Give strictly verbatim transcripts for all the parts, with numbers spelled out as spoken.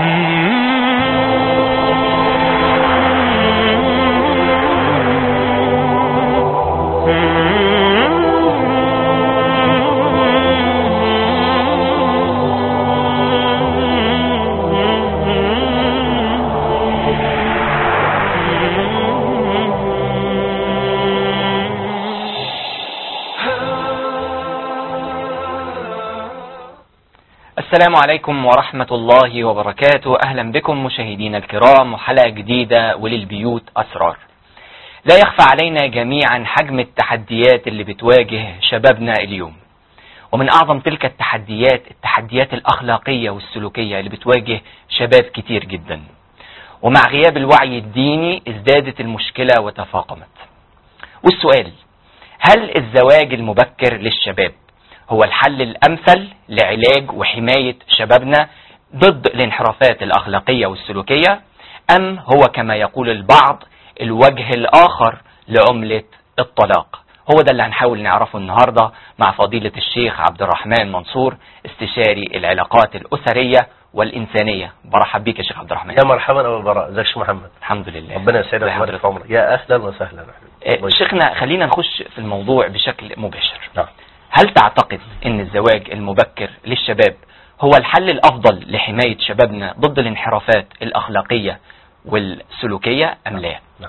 السلام عليكم ورحمة الله وبركاته. أهلا بكم مشاهدينا الكرام وحلقة جديدة وللبيوت أسرار. لا يخفى علينا جميعا حجم التحديات اللي بتواجه شبابنا اليوم، ومن أعظم تلك التحديات التحديات الأخلاقية والسلوكية اللي بتواجه شباب كتير جدا. ومع غياب الوعي الديني ازدادت المشكلة وتفاقمت. والسؤال: هل الزواج المبكر للشباب هو الحل الأمثل لعلاج وحماية شبابنا ضد الانحرافات الأخلاقية والسلوكية، أم هو كما يقول البعض الوجه الآخر لعملة الطلاق؟ هو ده اللي هنحاول نعرفه النهاردة مع فضيلة الشيخ عبد الرحمن منصور، استشاري العلاقات الأسرية والإنسانية. برحب بيك يا شيخ عبد الرحمن. يا مرحبا أبو البراء، ازيك يا شيخ محمد؟ الحمد لله، ربنا يسعدك ويبارك في عمرك. يا أهلا وسهلا. أه شيخنا، خلينا نخش في الموضوع بشكل مباشر. نعم. هل تعتقد ان الزواج المبكر للشباب هو الحل الافضل لحماية شبابنا ضد الانحرافات الاخلاقية والسلوكية ام لا؟ نعم.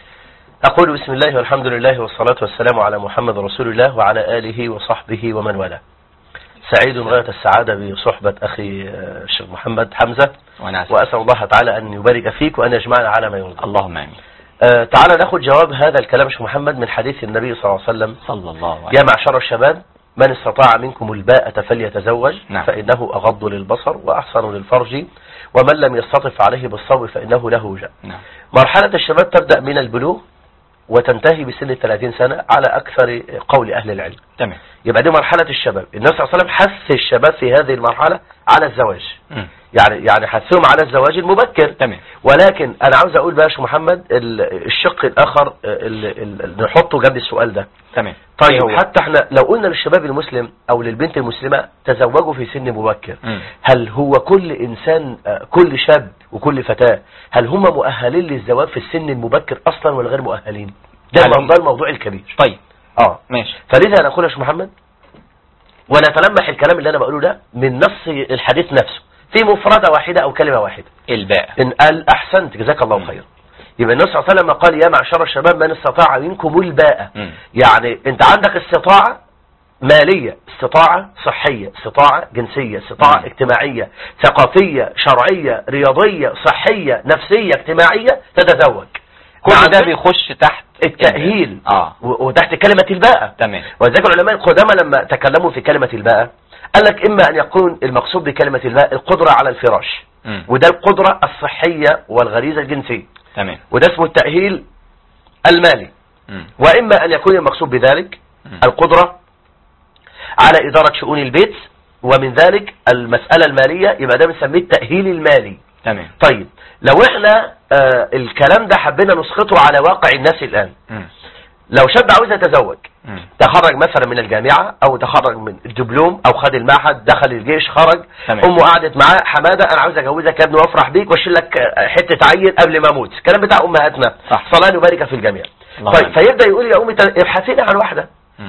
اقول بسم الله والحمد لله والصلاة والسلام على محمد رسول الله وعلى آله وصحبه ومن والاه. سعيد غاية السعادة بصحبة اخي الشيخ محمد حمزة، واسأل الله تعالى ان يبارك فيك وان يجمعنا على ما يرضى. اللهم امين. آه تعالى ناخذ جواب هذا الكلام شيخ محمد من حديث النبي صلى الله عليه وسلم صلى الله عليه وسلم: يا معشر الشباب من استطاع منكم الباءة فليتزوج. نعم. فإنه أغض للبصر وأحسن للفرج، ومن لم يستطف عليه بالصوم فإنه له وجاء. نعم. مرحلة الشباب تبدأ من البلوغ وتنتهي بسن الثلاثين سنة على أكثر قول أهل العلم. تمام. يبقى دي مرحلة الشباب. النبي صلى الله عليه وسلم حث الشباب في هذه المرحلة على الزواج. م. يعني يعني حثهم على الزواج المبكر. تمام. ولكن أنا عاوز أقول بقى يا شيخ محمد الشق الآخر اللي نحطه جنب السؤال ده. تمام. طيب هو. حتى احنا لو قلنا للشباب المسلم او للبنت المسلمة تزوجوا في سن مبكر، م. هل هو كل انسان كل شاب وكل فتاة هل هم مؤهلين للزواج في السن المبكر اصلا ولا غير مؤهلين؟ ده الموضوع الموضوع الكبير. طيب اه ماشي. فلذا انا اقول يا شيخ محمد ونتلمح الكلام اللي انا بقوله ده من نص الحديث نفسه في مفردة واحدة او كلمة واحدة: الباء. ان قال احسنت جزاك الله خيرا. يبقى النبي صلى الله عليه وسلم قال يا معشر الشباب من استطاع منكم الباءة. يعني انت عندك استطاعة مالية، استطاعة صحية، استطاعة جنسية، استطاعة م. اجتماعية، ثقافية، شرعية، رياضية، صحية، نفسية، اجتماعية، تتزوج. كل ده بيخش تحت التأهيل آه. وتحت كلمة الباءة. تمام. وذلك العلماء القدامى لما تكلموا في كلمة الباءة قال لك إما أن يكون المقصود بكلمة الباء القدرة على الفراش، م. وده القدرة الصحية والغريزة الجنسية. تمام. وده اسمه التأهيل المالي. م. وإما أن يكون المقصود بذلك م. القدرة على إدارة شؤون البيت، ومن ذلك المسألة المالية يبقى ده بنسميه التأهيل المالي. تمام. طيب لو احنا آه الكلام ده حبينا نسقطه على واقع الناس الآن، م. لو شاب عاوز يتزوج، م. تخرج مثلا من الجامعة او تخرج من الدبلوم او خد المعهد، دخل الجيش، خرج، تمام. امه قعدت معاه: حمادة انا عاوز اجوزك يا ابني وافرح بيك واشيل لك حتة عيل قبل ما اموت. الكلام بتاع امهاتنا صلاه وبارك في الجميع. طيب فيبدأ يقول يا امي ابحثي لي عن واحدة.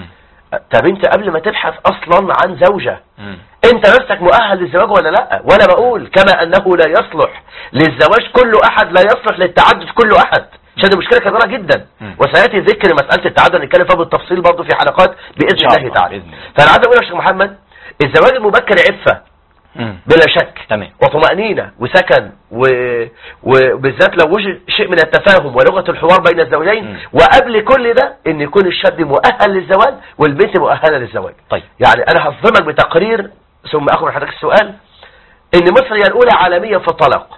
طب انت قبل ما تبحث اصلا عن زوجة م. انت نفسك مؤهل للزواج ولا لا؟ وانا بقول كما انه لا يصلح للزواج كل احد لا يصلح للتعدد كل احد، عشان دي مشكلة كبيرة جدا. م. وسيأتي ذكر مسألة التعدد نتكلم فيها بالتفصيل برضه في حلقات بإذن الله تعالى. فأنا عايز أقول يا شيخ محمد الزواج المبكر عفة م. بلا شك. تمام. وطمأنينة وسكن و... وبالذات لو وجد شيء من التفاهم ولغة الحوار بين الزوجين. م. وقبل كل ده ان يكون الشاب مؤهل للزواج والبنت مؤهلة للزواج. طيب. يعني انا هصدمك بتقرير ثم اخبر حضرتك السؤال ان مصر هي الاولى عالميا في الطلاق،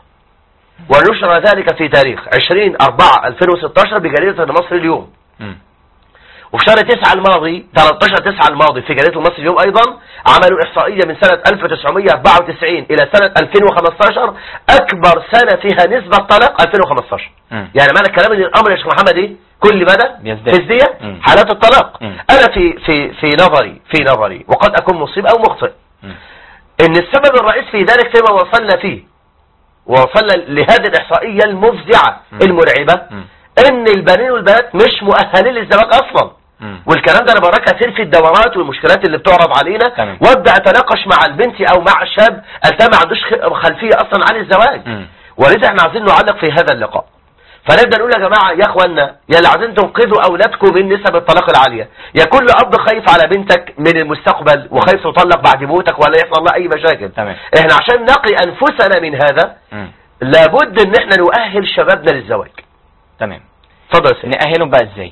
ونشر ذلك في تاريخ عشرين أربعة ألفين وستاشر بجريدة المصري اليوم. م. وفي شهر تسعة الماضي ثلاثة عشر تسعة الماضي في جريدة المصري اليوم ايضا عملوا احصائية من سنة ألف وتسعمائة وأربعة وتسعين الى سنة ألفين وخمستاشر اكبر سنة فيها نسبة طلاق ألفين وخمستاشر. م. يعني معنى الكلام ان الامر يا شيخ محمد ايه؟ كل مدى تزديد حالات الطلاق. م. انا في في في نظري في نظري وقد اكون مصيب او مخطئ، م. ان السبب الرئيسي في ذلك فيما وصلنا فيه ووصلنا لهذه الإحصائية المفزعة المرعبة ان البنين والبنات مش مؤهلين للزواج اصلا. مم. والكلام ده انا بقراه كثير في الدورات والمشكلات اللي بتعرض علينا، وابدا اتناقش مع البنت او مع الشاب ده ما عندوش خلفيه اصلا عن الزواج. مم. ولذا احنا عايزين نعلق في هذا اللقاء، فنبدا نقول يا جماعه يا اخوانا يا اللي عايزين تنقذوا اولادكم من نسب الطلاق العاليه، يا كل اب خايف على بنتك من المستقبل وخايف تطلق بعد موتك ولا يحصل لها اي مشاكل. تمام. احنا عشان نقي انفسنا من هذا مم. لابد ان احنا نؤهل شبابنا للزواج. تمام. اتفضل. نأهلهم بقى ازاي؟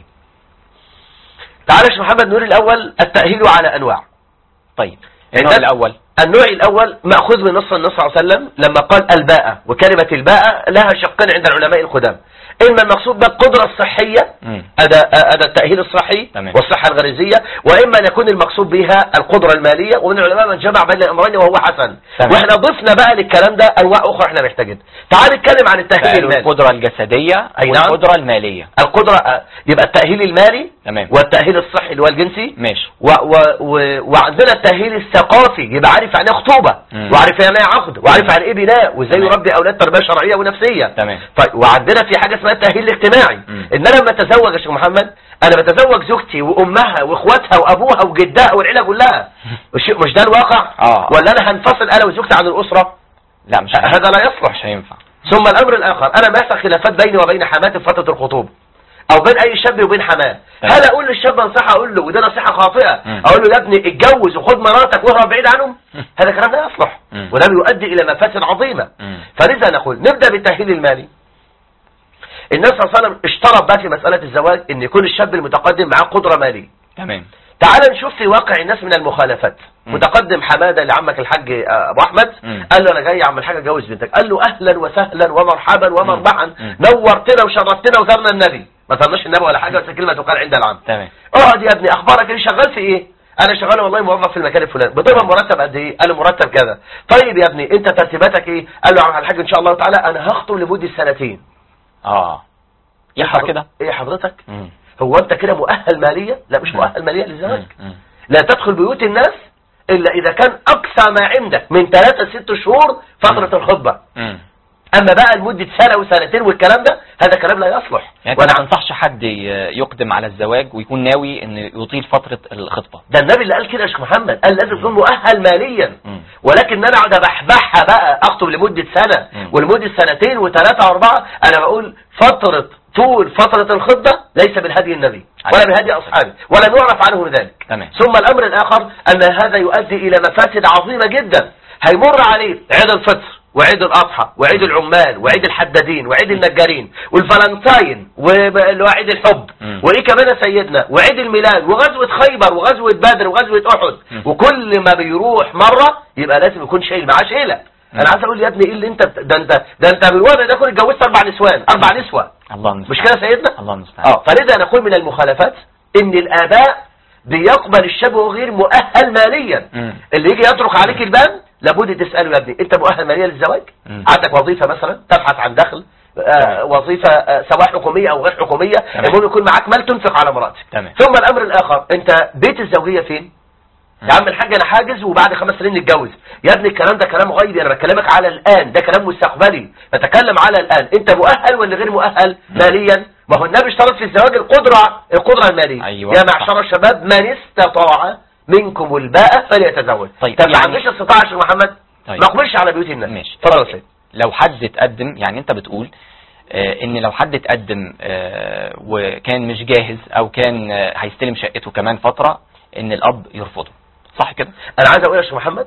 تعالى يا محمد نقول الاول التأهيل على انواع. طيب النوع الاول النوع الاول مأخوذ من نص النبي صلى الله عليه وسلم لما قال الباءة، وكلمة الباءة لها شقين عند العلماء القدام، اما المقصود بالقدرة الصحية هذا هذا التأهيل الصحي تمام. والصحة الغريزية، واما ان يكون المقصود بها القدرة المالية، ومن العلماء من جمع بين الامرين وهو حسن تمام. واحنا ضفنا بقى للكلام ده انواع اخرى احنا محتاجين. تعال نتكلم عن التأهيل المالي. القدرة الجسدية والقدرة المالية. القدرة يبقى التأهيل المالي تمام. والتأهيل الصحي اللي هو الجنسي ماشي، و و و وعندنا التأهيل الثقافي، يبقى عارف يعني ايه خطوبة مم. وعارف يعني ايه عقد وعارف يعني ايه بناء وازاي يربي اولاد تربية شرعية ونفسية تمام. طيب وعندنا في حاجة اسمها التأهيل الاجتماعي، مم. ان انا لما اتزوج يا شيخ محمد انا بتزوج زوجتي وامها واخواتها وابوها وجدها والعيله كلها، مش مش ده الواقع؟ آه. ولا انا هنفصل انا وزوجتي عن الاسره؟ لا مش هذا لا يصلح، مش هينفع. ثم الامر الاخر، انا ما يحصل خلافات بيني وبين حماتي في فتره الخطوبه او بين اي شاب وبين حماه، هل اقول للشاب نصيحه اقول له وده نصيحه خاطئه م. اقول له يا ابني اتجوز وخد مراتك واهرب بعيد عنهم؟ هذا كلام لا يصلح م. وده بيؤدي الى مفاسد عظيمه. م. فلذا نقول نبدا بالتاهيل المالي. النبي صلى الله عليه وسلم اشترط بقى في مساله الزواج ان يكون الشاب المتقدم معاه قدره ماليه. تمام. تعال نشوف في واقع الناس من المخالفات. م. متقدم حماده لعمك الحاج ابو احمد م. قال له انا جاي يا عم الحاج اتجوز بنتك، قال له اهلا وسهلا ومرحبا ومربعا، نورتنا وشرفتنا وزرنا النبي، ما زرناش النبي ولا حاجه، بس كلمه تقال عند العام. تمام. اقعد يا ابني اخبارك ايه؟ شغال في ايه؟ انا شغال والله موظف في المكان الفلاني. بتقبض مرتب قد ايه؟ قال له مرتب كذا. طيب يا ابني انت ترتيباتك ايه؟ قال له يا عم الحاج ان شاء الله تعالى انا هخطب لمده سنتين. اه ينفع كده؟ ايه حضرتك؟ مم. هو انت كده مؤهل ماليا؟ لا مش مؤهل ماليا للزواج. لا تدخل بيوت الناس الا اذا كان اقصى ما عندك من ثلاثة ست شهور فترة مم. الخطبة. مم. اما بقى لمدة سنة وسنتين والكلام ده هذا كلام لا يصلح. يعني وانا ما انصحش حد يقدم على الزواج ويكون ناوي ان يطيل فترة الخطبة. ده النبي اللي قال كده يا شيخ محمد، قال لازم تكون مؤهل ماليا. مم. ولكن انا اقعد ابحبحها بقى اخطب لمدة سنة مم. ولمدة سنتين وثلاثة واربعة، انا بقول فترة طول فترة الخطبة ليس من هدي النبي ولا من هدي أصحابه ولا نعرف عنه ذلك. تمام. ثم الأمر الآخر أن هذا يؤدي إلى مفاسد عظيمة جدا. هيمر عليه عيد الفطر وعيد الأضحى وعيد العمال وعيد الحدادين وعيد النجارين والفالنتاين وعيد الحب م. وإيه كمان يا سيدنا وعيد الميلاد وغزوة خيبر وغزوة بدر وغزوة أحد م. وكل ما بيروح مرة يبقى لازم يكون شايل معاه شيلة. انا عايز اقول يا ابني ايه اللي انت ده انت ده انت بالوضع ده كنت اتجوزت اربع نسوان اربع نسوة. الله المستعان. مش كده يا سيدنا؟ الله المستعان. اه فلذا نقول من المخالفات ان الاباء بيقبل الشاب غير مؤهل ماليا. مم. اللي يجي يطرق عليك الباب لابد تساله يا ابني انت مؤهل ماليا للزواج؟ مم. عندك وظيفه مثلا تبحث عن دخل آه وظيفه آه سواء حكوميه او غير حكوميه، المهم يكون معاك مال تنفق على مراتك. ثم الامر الاخر انت بيت الزوجيه فين؟ يا عم الحاج انا حاجز وبعد خمس سنين نتجوز. يا ابني الكلام ده كلام غيبي، انا بكلمك على الان، ده كلام مستقبلي، بتكلم على الان. انت مؤهل ولا غير مؤهل ماليا؟ ما هو النبي اشترط في الزواج القدره القدره الماليه. أيوة. يا معشر الشباب من استطاع منكم الباء فليتزوج. طيب طب ما يعني عنديش استطاعه يا شيخ محمد؟ طيب. ما اقبلش على بيوت الناس. ماشي. اتفضل يا سيدي. لو حد اتقدم، يعني انت بتقول آه ان لو حد اتقدم آه وكان مش جاهز او كان آه هيستلم شقته كمان فتره ان الاب يرفضه، صح كده؟ انا عايز اقول يا شيخ محمد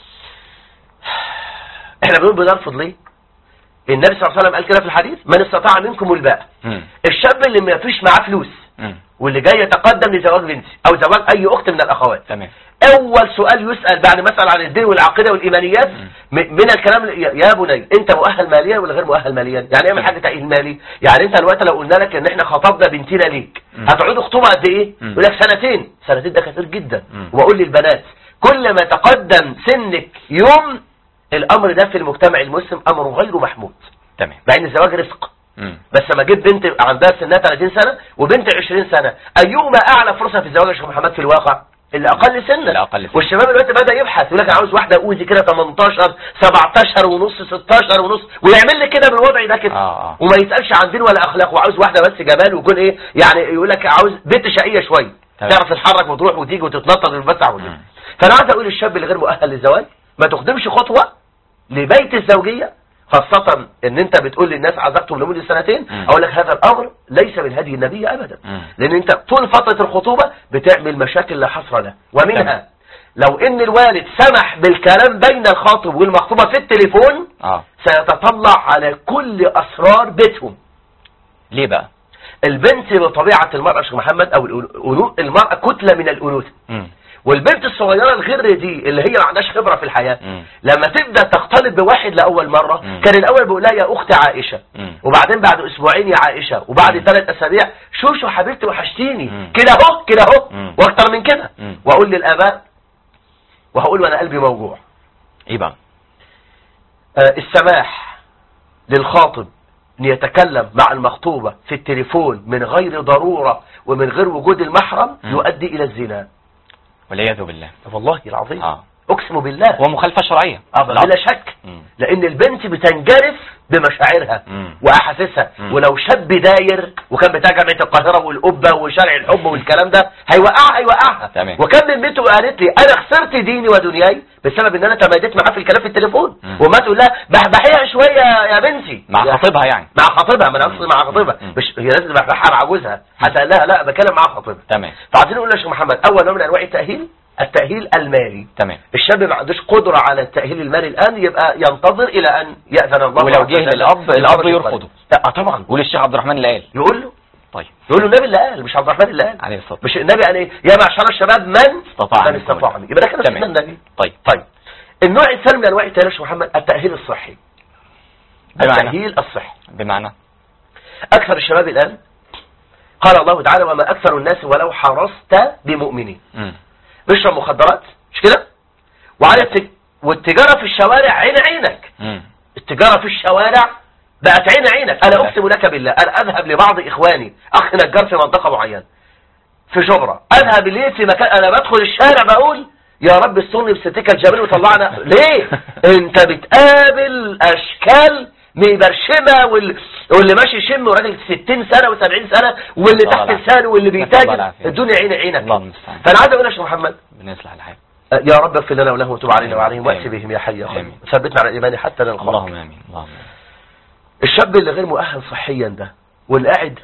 احنا بنقول بنرفض ليه؟ النبي صلى الله عليه وسلم قال كده في الحديث من استطاع منكم الباء. الشاب اللي ما فيش معاه فلوس م. واللي جاي يتقدم لزواج بنتي او زواج اي اخت من الاخوات، تمام، اول سؤال يسال بعد ما يسال عن الدين والعقيده والايمانيات م. من الكلام يا بني انت مؤهل ماليا ولا غير مؤهل ماليا؟ يعني اعمل حاجه تاهيل مالي. يعني انت دلوقتي لو قلنا لك ان احنا خطبنا بنتنا ليك هتقعدوا خطوبه قد ايه؟ يقول لك سنتين. سنتين ده كتير جدا. واقول للبنات كل ما تقدم سنك يوم الامر ده في المجتمع المسلم امر غير محمود. تمام. مع ان الزواج رزق. مم. بس لما جيب بنت عندها سنها ثلاثين سنه وبنت عشرين سنه، ايهما اعلى فرصه في الزواج يا شيخ محمد في الواقع؟ اللي اقل سنا، اللي أقل سنة. والشباب دلوقتي بدا يبحث يقول لك عاوز واحده اوزي كده تمنتاشر سبعتاشر ونص ستاشر ونص، ويعمل لي كده بالوضع ده كده، آه آه. وما يسالش عن دين ولا اخلاق، وعاوز واحده بس جمال ويكون ايه يعني، يقول لك عاوز بنت شقيه شويه تعرف تتحرك وتروح وتيجي وتتنطط وتتفتح وكده. فانا عايز اقول للشاب اللي غير مؤهل للزواج ما تقدمش خطوه لبيت الزوجيه، خاصة ان انت بتقول للناس عزقتم لمدة سنتين. مم. اقول لك هذا الامر ليس من هدي النبي ابدا. مم. لان انت طول فترة الخطوبة بتعمل مشاكل لا حصر لها، ومنها لو ان الوالد سمح بالكلام بين الخاطب والمخطوبة في التليفون آه. سيتطلع على كل اسرار بيتهم. ليه بقى؟ البنت بطبيعة المرأة شيخ محمد او الأنو... المرأة كتلة من الانوثة، مم. والبنت والبنت الصغيرة الغر دي اللي هي ما عندهاش خبرة في الحياة، مم. لما تبدأ تختلط بواحد لأول مرة، مم. كان الأول بيقول لها يا أخت عائشة، مم. وبعدين بعد أسبوعين يا عائشة، وبعد مم. ثلاث أسابيع شوشو حبيبتي وحشتيني، مم. كده أهو كده أهو مم. وأكتر من كده. مم. وأقول للآباء وهقول وأنا قلبي موجوع، إيه بقى؟ آه السماح للخاطب أن يتكلم مع المخطوبة في التليفون من غير ضرورة ومن غير وجود المحرم مم. يؤدي إلى الزنا والعياذ بالله. والله العظيم. آه. أقسم بالله. ومخالفة شرعية. آه بلا شك. مم. لأن البنت بتنجرف بمشاعرها مم. وأحاسيسها، مم. ولو شاب داير وكان بتاع جامعة القاهرة والقبة وشارع الحب والكلام ده هيوقعها هيوقعها. تمام. وكان من بنته قالت لي أنا خسرت ديني ودنياي بسبب إن أنا تماديت معاه في الكلام في التليفون، مم. وما تقول لها بحبحيها شوية يا بنتي مع خطيبها يعني. مع خطيبها، من أصل مع خطيبها، مم. مش هي لازم بحبحها مع جوزها، حتى قال لها لا بكلم مع خطيبها. تمام. فعايزين نقول يا شيخ محمد أول نوع من أنواع التأهيل التأهيل المالي. تمام. الشاب ما عندوش قدرة على التأهيل المالي الآن، يبقى ينتظر إلى أن يأذن الله. ولو جه للأب الأب يرفضه. لا طبعا. يقول الشيخ عبد الرحمن اللي قال. يقول له طيب. يقول له النبي اللي قال، مش عبد الرحمن اللي قال. عليه الصلاة. مش النبي قال ايه؟ يا معشر الشباب من استطاع من استطاع منكم. يبقى ده كده سنة النبي. طيب. طيب. النوع الثاني من أنواع التأهيل يا شيخ محمد التأهيل الصحي. التأهيل الصحي. بمعنى أكثر الشباب الآن قال الله تعالى وما أكثر الناس ولو حرصت بمؤمنين. امم بيشرب مخدرات مش كده، وعلى التج... والتجارة في الشوارع عين عينك. امم التجارة في الشوارع بقت عين عينك. انا اقسم لك بالله انا اذهب لبعض اخواني اخ نجار في منطقة معينة في جبرة، اذهب ليه في مكان انا بدخل الشارع بقول يا رب استرني بستك الجميل وطلعنا ليه انت بتقابل اشكال مبرشمة وال... واللي ماشي يشم وراجل ستين سنة وسبعين سنة واللي تحت لسانه واللي بيتاجر الدنيا عين عينك. فانا عايز اقول يا شيخ محمد بنصلح الحال يا رب اغفر لنا وله وتب علينا وعليهم وأتي بهم يا حي يا قيوم ثبتنا على الايمان حتى نلقاك. اللهم امين. اللهم امين. الشاب اللي غير مؤهل صحيا ده واللي قاعد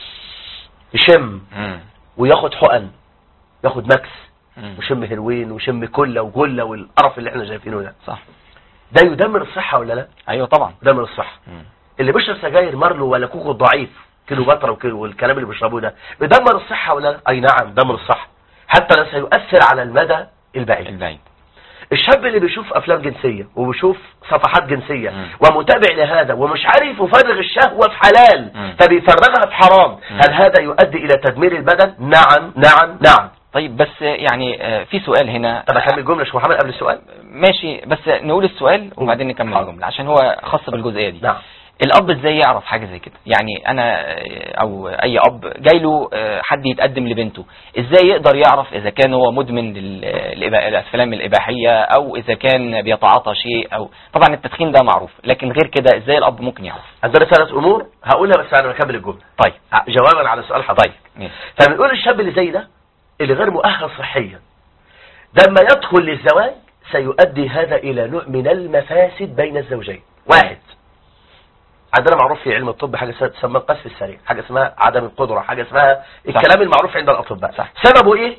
يشم مم. وياخد حقن ياخد ماكس مم. ويشم هيروين ويشم كله وجله والقرف اللي احنا شايفينه ده، صح، ده يدمر الصحة ولا لا؟ ايوه طبعا يدمر الصحة. مم. اللي بيشرب سجاير مارلو ولا كوكو ضعيف كيلو بطر وكيلو والكلام اللي بيشربوه ده بيدمر الصحة ولا لا؟ اي نعم دمر الصحة، حتى لا سيؤثر على المدى البعيد. البعيد. الشاب اللي بيشوف افلام جنسية وبيشوف صفحات جنسية مم. ومتابع لهذا ومش عارف يفرغ الشهوة في حلال مم. فبيفرغها في حرام، مم. هل هذا يؤدي الى تدمير البدن؟ نعم نعم نعم. طيب بس يعني آه، في سؤال هنا. طب اكمل جملة شو محمد قبل السؤال؟ ماشي بس نقول السؤال وبعدين نكمل الجملة عشان هو خاص بالجزئية دي. نعم. الاب ازاي يعرف حاجة زي كده؟ يعني انا او اي اب جاي له حد يتقدم لبنته، ازاي يقدر يعرف اذا كان هو مدمن للافلام الاباحية او اذا كان بيتعاطى شيء؟ او طبعا التدخين ده معروف، لكن غير كده ازاي الاب ممكن يعرف؟ عندنا ثلاث امور هقولها بس انا بكمل الجملة. طيب جوابا على سؤال حضرتك. طيب فبنقول الشاب اللي زي ده اللي غير مؤهل صحيا لما يدخل للزواج سيؤدي هذا الى نوع من المفاسد بين الزوجين. واحد، عندنا معروف في علم الطب حاجة تسمى القذف السريع، حاجة اسمها عدم القدرة، حاجة اسمها الكلام المعروف عند الأطباء. صح. سببه ايه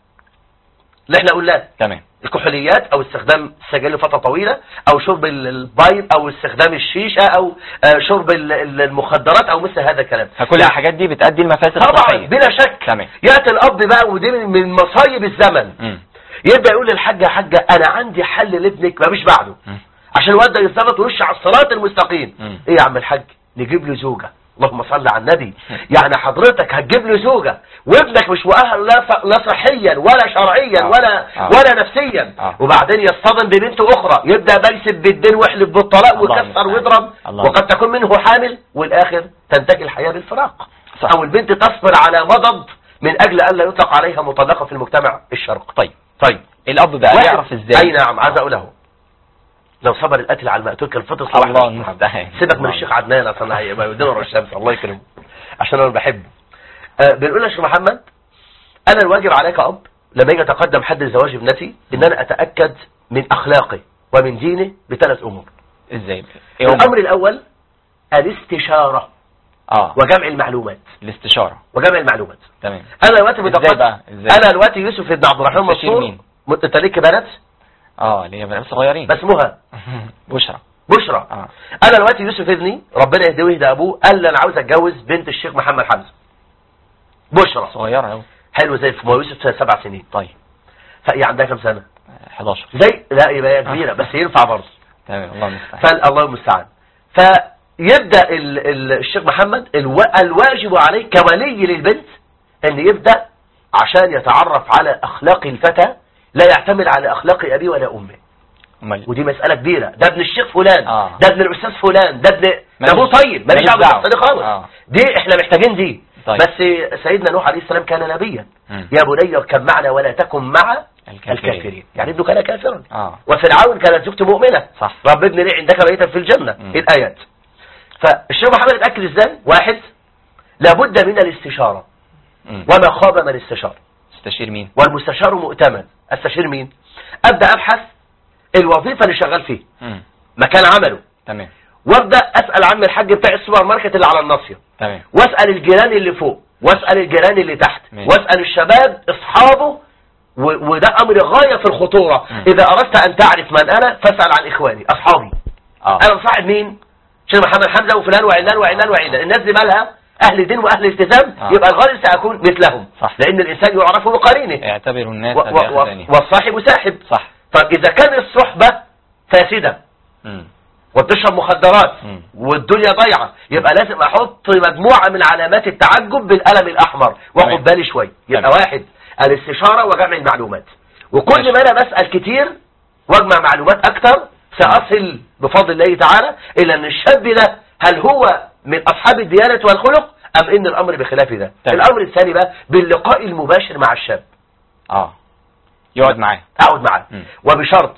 اللي احنا قلناه؟ تمام. الكحوليات او استخدام السجاير لفترة طويلة او شرب البايب او استخدام الشيشة او شرب المخدرات او مثل هذا الكلام. فكل الحاجات دي بتؤدي المفاسد طبعا الصحية. بلا شك. تمام. يأتي الاب بقى ودي من مصايب الزمن. م. يبدأ يقول للحاجة يا حاجة انا عندي حل لابنك ما مش بعده م. عشان الواد ده يثبت ويمشي على الصراط المستقيم. م. ايه يا عم الحاج؟ نجيب له زوجة. اللهم صل على النبي. يعني حضرتك هتجيب له زوجة وابنك مش مؤهل لا صحيا ولا شرعيا آه. ولا آه. ولا نفسيا آه. وبعدين يصطدم ببنت اخرى يبدأ بيسب بالدين ويحلف بالطلاق ويكسر ويضرب وقد تكون منه حامل والاخر تنتهي الحياة بالفراق. صح. او البنت تصبر على مضض من اجل ان لا يطلق عليها مطلقه في المجتمع الشرقي. طيب طيب الاب بقى واحد- يعرف ازاي؟ اي نعم، عايز اقوله لو صبر القتل على المقتول كان فطر صباح الله الخير. المستعان. سيبك من الله. الشيخ عدنان اصلا هيبقى يودينا ورا الشمس، الله يكرمه عشان انا بحبه. آه بنقول يا شيخ محمد، انا الواجب عليك اب لما يجي اتقدم حد لزواج ابنتي ان انا اتاكد من اخلاقه ومن دينه بثلاث امور. ازاي؟ ايه هم؟ الامر الاول الاستشاره اه وجمع المعلومات الاستشاره. وجمع المعلومات. تمام. انا دلوقتي ازاي متقدم، بقى؟ ازاي؟ انا دلوقتي يوسف ابن عبد الرحمن تستشير منصور. مين؟ م- انت ليك بنات اه اللي هي بنات صغيرين. باسمها بشرى. بشرى. اه انا دلوقتي يوسف ابني ربنا يهديه ويهدى ابوه قال لي انا عاوز اتجوز بنت الشيخ محمد حمزه. بشرى صغيره قوي. حلو زي الفل. ما هو يوسف سبع سنين. طيب فهي عندها كام سنه؟ احداشر. زي لا يبقى هي كبيره بس ينفع برضه. تمام الله المستعان. فالله المستعان. فيبدا ال ال الشيخ محمد الو الواجب عليه كولي للبنت ان يبدا عشان يتعرف على اخلاق الفتى، لا يعتمد على اخلاق ابيه ولا امه. امال ودي مسألة كبيرة. ده ابن الشيخ فلان، آه. ده ابن الأستاذ فلان، ده ابن ده ماليش- ابوه طيب، ماليش ماليش دعوة دعوة. بالقصة دي خالص. آه. دي احنا محتاجين دي. طيب. بس سيدنا نوح عليه السلام كان نبيا. مم. يا بني اركب معنا ولا تكن مع الكافرين. الكافرين. يعني ابنه كان كافرا. اه وفرعون كانت زوجته مؤمنة. صح. رب ابن لي عندك بيتا في الجنة. مم. الآيات. فالشيخ محمد اتأكد ازاي؟ واحد، لابد من الاستشارة. مم. وما خاب من استشار. تستشير مين؟ والمستشار مؤتمن. استشير مين؟ ابدأ ابحث الوظيفة اللي شغال فيه، مم. مكان عمله، تمام وابدا اسال عم الحاج بتاع السوبر ماركت اللي على الناصيه، تمام واسال الجيران اللي فوق، واسال الجيران اللي تحت، ماشي. واسال الشباب اصحابه. و- وده امر غايه في الخطوره. مم. اذا اردت ان تعرف من انا فاسال عن اخواني اصحابي. اه انا مصاحب مين؟ شيخ محمد حمزه وفلان وعلان وعلان وعلان. الناس دي مالها اهل دين واهل التزام. آه. يبقى الغالب ساكون مثلهم. صح. لان الانسان يعرف بقرينه. اعتبروا الناس و- و- و- بأخذانهم. والصاحب ساحب. صح طب اذا كان الصحبه فاسده مم. وبتشرب مخدرات مم. والدنيا ضايعه، يبقى لازم احط مجموعه من علامات التعجب بالقلم الاحمر تمام. واخد بالي شويه. يبقى تمام. واحد الاستشاره وجمع المعلومات. وكل ماشي. ما انا بسال كتير واجمع معلومات اكتر ساصل بفضل الله تعالى الى ان الشاب ده هل هو من اصحاب الديانه والخلق ام ان الامر بخلاف ده. تمام. الامر الثاني بقى باللقاء المباشر مع الشاب. اه يقعد معاه. اقعد معاه مم. وبشرط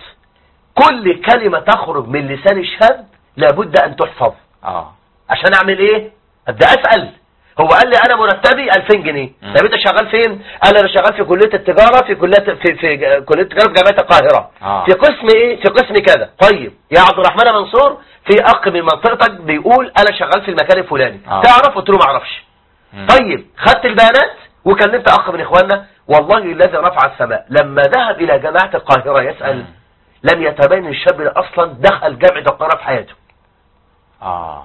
كل كلمه تخرج من لسان الشاب لابد ان تحفظ. اه عشان اعمل ايه؟ ابدا اسال. هو قال لي انا مرتبي ألفين جنيه. مم. طب انت شغال فين؟ قال انا شغال في كليه التجاره في كليه في في كليه التجاره في جامعه القاهره. آه. في قسم ايه؟ في قسم كذا. طيب يا عبد الرحمن منصور في اخ من منطقتك بيقول انا شغال في المكان الفلاني. آه. تعرف؟ قلت له ما اعرفش. مم. طيب خدت البيانات وكلمت اخ من اخواننا والله الذي رفع السماء لما ذهب الى جامعه القاهره يسال مم. لم يتبين الشاب ده اصلا دخل جامعه القاهره في حياته. اه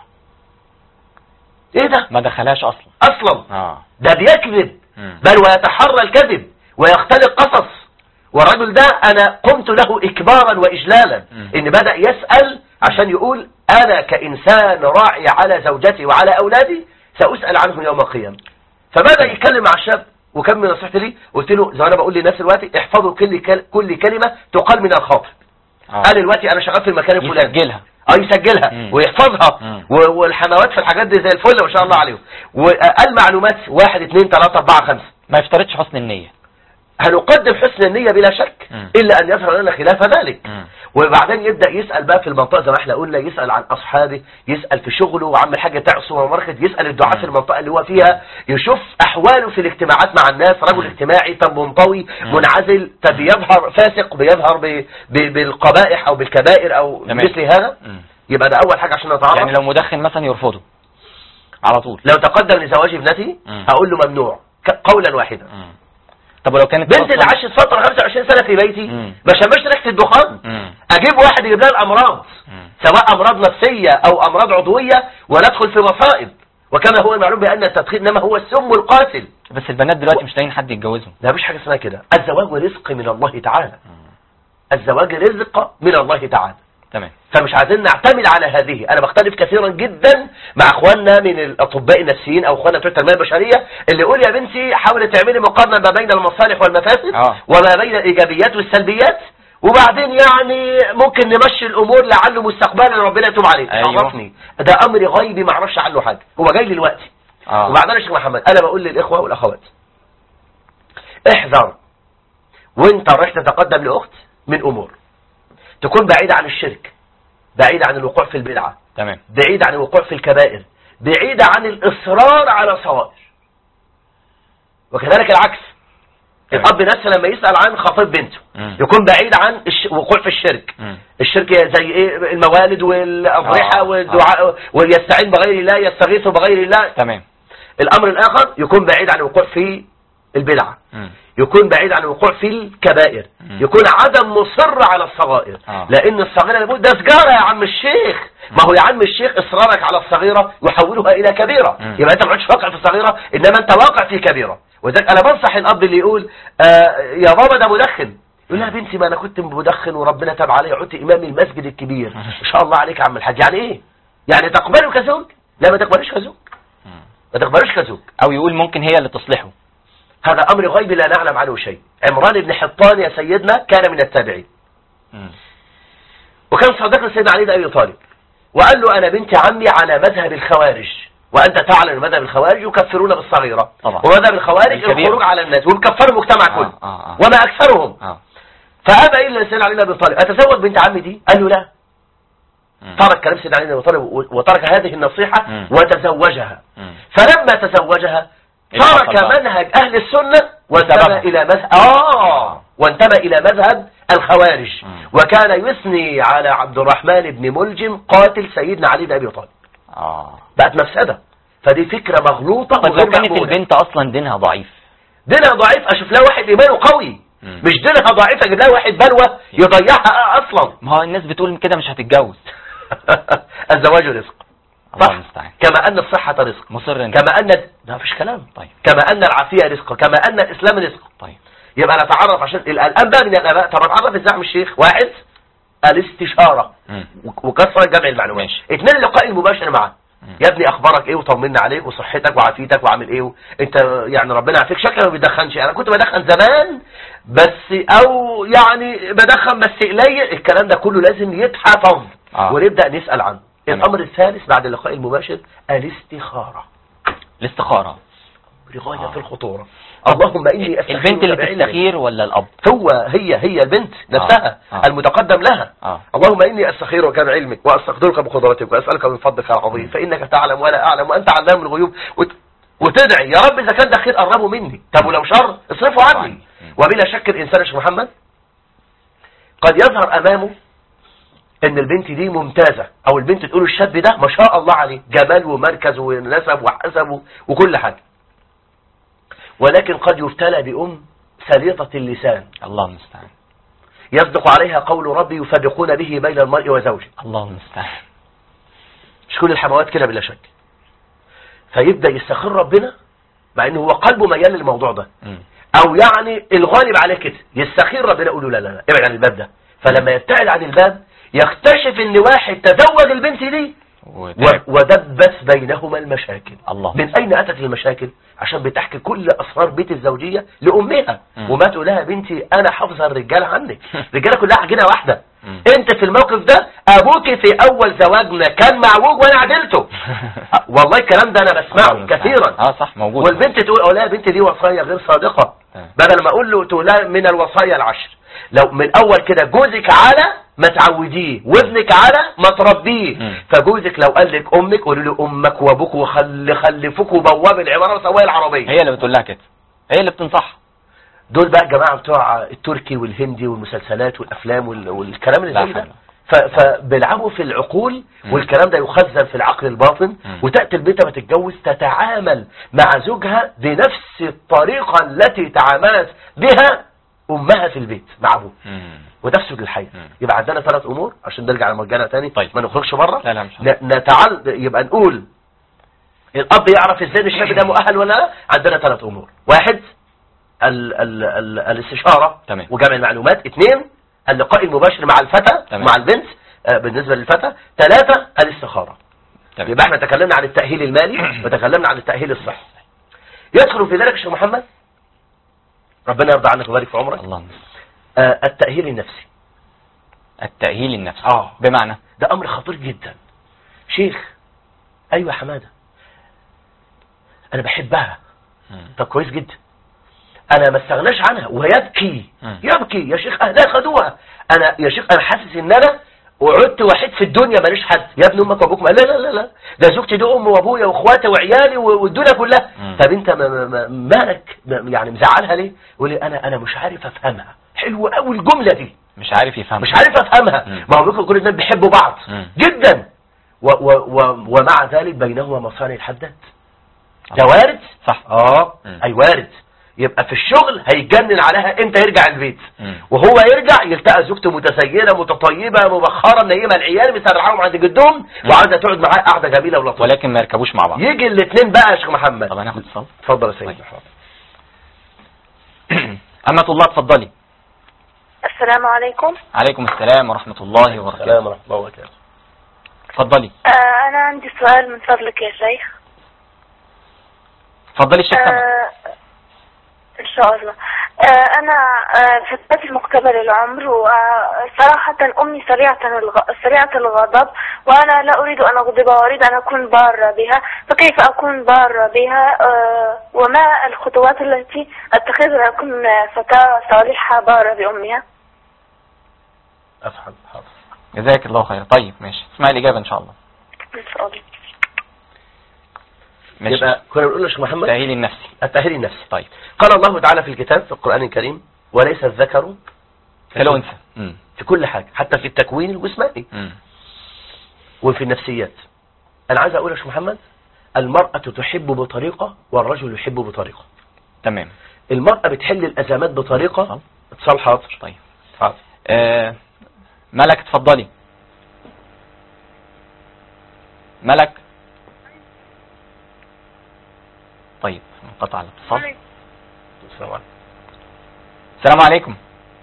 ايه ده؟ ما دخلهاش اصلا. اصلا اه ده بيكذب مم. بل ويتحرى الكذب ويختلق قصص. والرجل ده انا قمت له اكبارا واجلالا مم. ان بدأ يسأل عشان يقول انا كانسان راعي على زوجتي وعلى اولادي سأسأل عنه يوم القيامة. فبدأ يتكلم مع الشاب وكم من نصيحتي لي قلت له زي ما انا بقول للناس دلوقتي احفظوا كل كل- كل كلمة تقال من الخاطب. آه. قال دلوقتي انا شغال في المكان الفلاني يسجلها. اه يسجلها مم. ويحفظها. مم. و- والحموات في الحاجات دي زي الفل ما شاء الله عليهم. وقال معلومات واحد اثنين ثلاثة اربعة خمسة. ما يفترضش حسن النية. هنقدم حسن النية بلا شك مم. إلا أن يظهر لنا خلاف ذلك. مم. وبعدين يبدأ يسأل بقى في المنطقة زي ما احنا قلنا يسأل عن أصحابه يسأل في شغله وعم الحاجة بتاع السوبر ماركت يسأل الدعاة في المنطقة اللي هو فيها يشوف أحواله في الاجتماعات مع الناس رجل اجتماعي طب منطوي منعزل طب بيظهر فاسق بيظهر ب... ب... بالقبائح أو بالكبائر أو تمام. مثل هذا. مم. يبقى ده أول حاجة عشان نتعرف. يعني لو مدخن مثلا يرفضه على طول. لو تقدم لزواج ابنتي مم. هقول له ممنوع ك- قولا واحدا. مم. طب ولو كانت بنت اللي عاشت فترة خمسة وعشرين سنة في بيتي مم. ما شمش ريحة الدخان مم. اجيب واحد يجيب لها الامراض مم. سواء امراض نفسية او امراض عضوية وندخل في مصائب. وكما هو المعلوم بان التدخين انما هو السم القاتل. بس البنات دلوقتي مش لاقيين حد يتجوزهم. لا مفيش حاجة اسمها كده. الزواج رزق من الله تعالى. الزواج رزق من الله تعالى. تمام. فمش عايزين نعتمد على هذه. انا بختلف كثيرا جدا مع اخواننا من الاطباء النفسيين او اخواننا بتوع التنميه البشريه اللي يقول يا بنتي حاولي تعملي مقارنه ما بين المصالح والمفاسد آه. وما بين الايجابيات والسلبيات وبعدين يعني ممكن نمشي الامور لعله مستقبلا ربنا يتوب عليه. أيوة. عرفني ده امر غيبي ما اعرفش عنه حاجه. هو جاي لي دلوقتي. اه وبعدين يا شيخ محمد انا بقول للاخوه والاخوات احذر وانت رايح تتقدم لاخت من امور تكون بعيدة عن الشرك، بعيدة عن الوقوع في البدعة، تمام، بعيدة عن الوقوع في الكبائر، بعيدة عن الاصرار على صغائر. وكذلك العكس، الاب نفسه لما يسأل عن خطيب بنته مم. يكون بعيد عن الوقوع في الشرك. مم. الشرك زي ايه؟ الموالد والاضرحة آه. والدعاء آه. ويستعين بغير الله، يستغيث بغير الله. تمام. الامر الاخر يكون بعيد عن الوقوع في البدعة، مم. يكون بعيد عن الوقوع في الكبائر، مم. يكون عدم مصر على الصغائر. آه. لان الصغيرة لابد ده سجارة يا عم الشيخ. ما هو يا عم الشيخ اصرارك على الصغيرة يحولها الى كبيرة. مم. يبقى انت ما عادش واقع في الصغيرة، انما انت واقع في كبيرة. وذلك انا بنصح الاب اللي يقول آه يا بابا ده مدخن، يقول لها بنتي ما انا كنت مدخن وربنا تاب علي، عدت امام المسجد الكبير ما شاء الله عليك يا عم الحاج. يعني ايه؟ يعني تقبله كزوج؟ لا ما تقبلوش كزوج، ما تقبلوش كزوج. او يقول ممكن هي اللي تصلحه. هذا امر غيب لا نعلم عنه شيء. عمران بن حطان يا سيدنا كان من التابعين، وكان صديق لسيدنا علي بن ابي طالب، وقال له انا بنت عمي على مذهب الخوارج، وانت تعلم مذهب الخوارج يكفرون بالصغيرة طبعا. ومذهب الخوارج الخروج على الناس ويكفروا المجتمع كله. آه آه آه. وما اكثرهم. آه. فابى الا سيدنا علي بن ابي طالب اتزوج بنت عمي دي؟ قال له لا. مم. ترك كلام سيدنا علي بن ابي طالب وترك هذه النصيحة مم. وتزوجها. مم. فلما تزوجها ترك منهج اهل السنة وانتمى الى مذهب اه وانتمى الى مذهب الخوارج. مم. وكان يثني على عبد الرحمن بن ملجم قاتل سيدنا علي بن ابي طالب. اه بقت مفسدة. فدي فكرة مغلوطة. طب لو كانت البنت اصلا دينها ضعيف؟ دينها ضعيف اشوف لها واحد ايمانه قوي. مم. مش دينها ضعيف اجيب لها واحد بلوى يضيعها اصلا. ما هو الناس بتقول كده مش هتتجوز. الزواج رزق. الله المستعان. كما ان الصحة رزق. مصر انت. كما ان ده مفيش كلام. طيب. كما ان العافية رزق، كما ان الاسلام رزق. طيب. يبقى نتعرف عشان الان بقى من الاباء. طب نتعرف ازاي من الشيخ؟ واحد الاستشارة مم. وكثرة جمع المعلومات. اثنين اللقاء المباشر معه. يا ابني اخبارك ايه وطمنا عليك وصحتك وعافيتك وعامل ايه و... انت يعني ربنا يعافيك. شكلك ما بيدخنش. انا كنت بدخن زمان بس او يعني بدخن بس قليل. الكلام ده كله لازم يتحفظ. آه. ونبدا نسال عنه. الامر الثالث بعد اللقاء المباشر الاستخاره. الاستخاره بغايه آه. في الخطوره. اللهم اني استخير. البنت اللي بتستخير ولا الاب؟ هو هي هي البنت نفسها. آه. آه. المتقدم لها. آه. اللهم اني استخير وكان علمك واستقدرك بقدرتك واسالك من فضلك العظيم فانك تعلم ولا اعلم وانت علام الغيوب. وت... وتدعي يا رب اذا كان ده خير قربه مني، طب ولو شر اصرفه عني. وبلا شك الانسان يا شيخ محمد قد يظهر امامه ان البنت دي ممتازة، او البنت تقول الشاب ده ما شاء الله عليه جمال ومركز ونسب وحسب وكل حاجة، ولكن قد يبتلى بأم سليطة اللسان. الله المستعان. يصدق عليها قول ربي يفرقون به بين المرء وزوجه. الله المستعان. مش كل الحموات كده بلا شك. فيبدأ يستخير ربنا مع انه هو قلبه ميال للموضوع ده. م. او يعني الغالب عليه كده يستخير ربنا يقول له لا لا لا ابعد عن الباب ده. فلما يبتعد عن الباب يكتشف ان واحد تزوج البنت دي ودبت بينهما المشاكل. الله. من اين اتت المشاكل؟ عشان بتحكي كل اسرار بيت الزوجية لامها. م. وما تقول لها بنتي انا حافظه الرجاله عنك. الرجاله كلها عجينه واحده. م. انت في الموقف ده ابوك في اول زواجنا كان معوج وانا عدلته. والله الكلام ده انا بسمعه كثيرا. اه صح موجود. والبنت تقول اقول لها بنتي دي وصايا غير صادقه. بدل ما اقول له تقول لها من الوصايا العشر. لو من اول كده جوزك على ما تعوديه وابنك على ما تربيه. فجوزك لو قال لك امك قولي له امك وابوك وخلي خلفوك وبواب العماره وسواق العربيه. هي اللي بتقول لها كده، هي اللي بتنصح. دول بقى الجماعه بتوع التركي والهندي والمسلسلات والافلام والكلام اللي زي ده. فبيلعبوا في العقول والكلام ده يخزن في العقل الباطن. وتأتي البنت ما تتجوز تتعامل مع زوجها بنفس الطريقة التي تعاملت بها امها في البيت مع ابوه. وتفسد الحياة. يبقى عندنا ثلاث امور عشان نرجع لمرجعنا تاني. طيب. ما نخرجش بره. لا لا مش نتعال يبقى نقول الاب يعرف ازاي الشاب ده مؤهل ولا لا. عندنا ثلاث امور. واحد ال ال ال الاستشارة تمام. وجمع المعلومات. اثنين اللقاء المباشر مع الفتى تمام. مع البنت آه بالنسبة للفتى. ثلاثة الاستخارة. تمام. يبقى احنا تكلمنا عن التأهيل المالي وتكلمنا عن التأهيل الصحي. يدخل في ذلك الشيخ محمد ربنا يرضى عنك ويبارك في عمرك. الله. آه التأهيل النفسي. التأهيل النفسي اه بمعنى ده امر خطير جدا. شيخ ايوه حمادة انا بحبها. مم. طب كويس جدا انا ما استغناش عنها ويبكي يبكي يا شيخ اهلها خدوها. انا يا شيخ انا حاسس ان انا وقعدت وحيد في الدنيا ماليش حد. يا ابن امك وابوك. لا لا لا لا ده زوجتي دي امي وابويا واخواتي وعيالي والدنيا كلها. طب انت مالك يعني مزعلها ليه؟ يقول لي انا انا مش عارف افهمها. حلوه قوي الجمله دي. مش عارف يفهمها مش عارف افهمها. ما هو بيقول كل الناس بيحبوا بعض مم. جدا و و و ومع ذلك بينهما مصانع الحداد. ده وارد صح. اه اي وارد. يبقى في الشغل هيتجنن عليها امتى يرجع البيت مم. وهو يرجع يلتقى زوجته متسيره متطيبه مبخره منيمه العيال مسرعاهم عند جدهم وعايزه تقعد معاه قعده جميله ولطيفه ولكن ما يركبوش مع بعض. يجي الاثنين بقى يا شيخ محمد. طب هناخد اتصال. اتفضل يا سيدي. أمة الله اتفضلي. السلام عليكم. عليكم السلام ورحمة الله وبركاته. السلام ورحمة الله وبركاته. اتفضلي. آه أنا عندي سؤال من فضلك يا شيخ. اتفضلي الشيخ. آه إن شاء الله. آه أنا آه في فتاة مقتبل العمر وصراحة أمي سريعة الغ... سريعة الغضب وأنا لا أريد أن أغضبها وأريد أن أكون بارة بها فكيف أكون بارة بها آه وما الخطوات التي أتخذها أكون فتاة صالحة بارة بأمها؟ أفهم. حاضر. جزاك الله خير. طيب ماشي اسمعي الإجابة إن شاء الله. إن شاء الله. ماشي. يبقى كنا بنقول لك محمد التأهيل النفسي. التأهيل النفسي. طيب قال الله تعالى في الكتاب في القرآن الكريم وليس الذكر كالأنثى في كل حاجة حتى في التكوين الجسماني وفي النفسيات. أنا عايز أقول لك محمد المرأة تحب بطريقة والرجل يحب بطريقة. تمام. المرأة بتحل الأزمات بطريقة. اتصال حاضر. طيب حاضر. آه ملك اتفضلي. ملك. طيب انقطع الاتصال. السلام عليكم. السلام عليكم.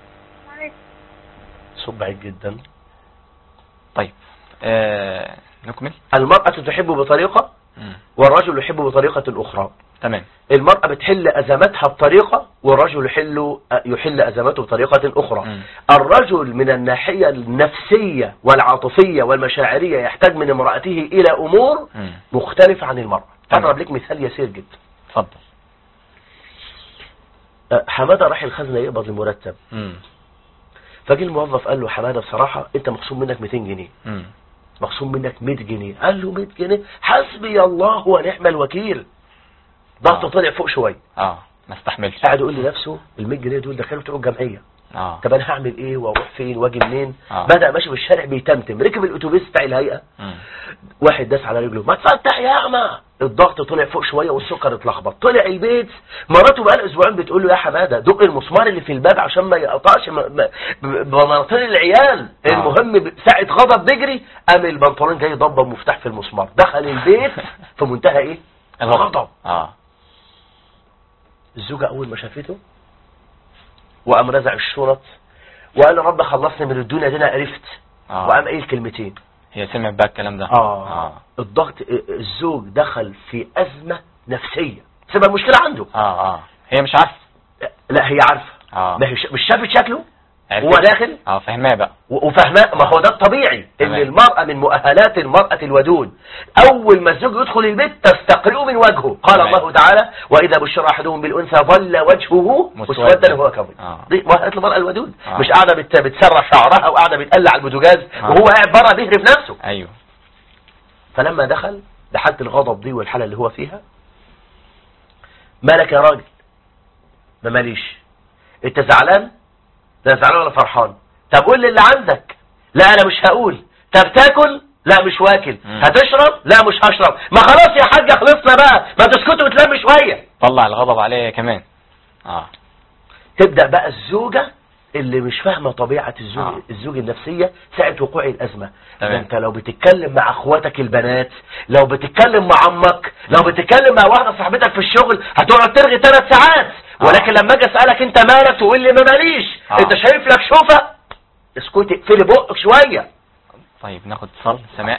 صوت بعيد جدا. طيب آه نكمل. المرأة تحب بطريقة م. والرجل يحب بطريقة أخرى. تمام. المرأة بتحل أزماتها بطريقة والرجل يحل يحل أزماته بطريقة أخرى. م. الرجل من الناحية النفسية والعاطفية والمشاعرية يحتاج من امرأته إلى أمور م. مختلفة عن المرأة. أضرب لك مثال يسير جدا. اتفضل. حمادة راح الخزنة يقبض المرتب. م. فجي الموظف قال له حمادة بصراحة انت مخصوم منك مئتين جنيه. م. مخصوم منك مئة جنيه. قال له مئة جنيه حسبي الله ونعم الوكيل. ضغطه طلع فوق شويه. اه ما استحملش. قاعد يقول لنفسه ال مئة جنيه دول دخلوا بتوع الجمعيه. اه طب انا هعمل ايه واروح فين واجي منين؟ آه. بدا ماشي في الشارع بيتمتم. ركب الاتوبيس بتاع الهيئه. م. واحد داس على رجله ما تفتح يا اعمى. الضغط طلع فوق شويه والسكر اتلخبط. طلع البيت مراته بقى اسبوعين بتقول له يا حماده دق المسمار اللي في الباب عشان ما يقطعش بناطيل العيال. آه. المهم ساعه غضب بيجري قام البنطلون جاي ضبب مفتاح في المسمار. دخل البيت في منتهى ايه؟ الغضب. اه الزوجة أول ما شافته وقام رزع الشرط وقال له رب خلصني من الدنيا دي أنا عرفت. آه. وقام قايل كلمتين. هي سمعت بقى الكلام ده. آه. آه. الضغط الزوج دخل في أزمة نفسية سبب المشكلة عنده. آه آه هي مش عارفة. لا هي عارفة. آه. مش شافت شكله هو داخل. اه فهماه بقى وفهماه. ما هو ده الطبيعي ان المرأة من مؤهلات المرأة الودود اول ما الزوج يدخل البيت تستقرئه من وجهه. قال تمام. الله تعالى واذا بشر احدهم بالانثى ظل وجهه مسودا وهو كظيم. آه. دي مؤهلات المرأة الودود. آه. مش قاعدة بت... بتسرح شعرها وقاعدة بتقلع البوتاجاز. آه. وهو قاعد بره بيهرب نفسه. ايوه. فلما دخل لحالة الغضب دي والحالة اللي هو فيها مالك يا راجل؟ ما ماليش. انت زعلان؟ لا زعلان ولا فرحان. طب قول لي اللي عندك. لا انا مش هقول. طب تاكل؟ لا مش واكل. مم. هتشرب؟ لا مش هشرب. ما خلاص يا حاجة خلصنا بقى ما تسكتوا وتلم شوية. طلع الغضب عليا كمان. اه تبدأ بقى الزوجة اللي مش فاهمة طبيعة الزوج آه. الزوج النفسية ساعة وقوع الأزمة. انت لو بتتكلم مع اخواتك البنات لو بتتكلم مع عمك لو بتتكلم مع واحدة صاحبتك في الشغل هتقعد ترغي ثلاث ساعات. آه. ولكن لما اجي اسألك انت مالك تقول لي ما ماليش. آه. انت شايف لك شوفة اسكتي اقفلي بقك شوية. طيب ناخد اتصال. سماء.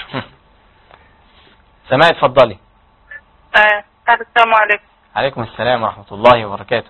سماء اتفضلي. اه السلام عليكم. عليكم السلام ورحمة الله وبركاته.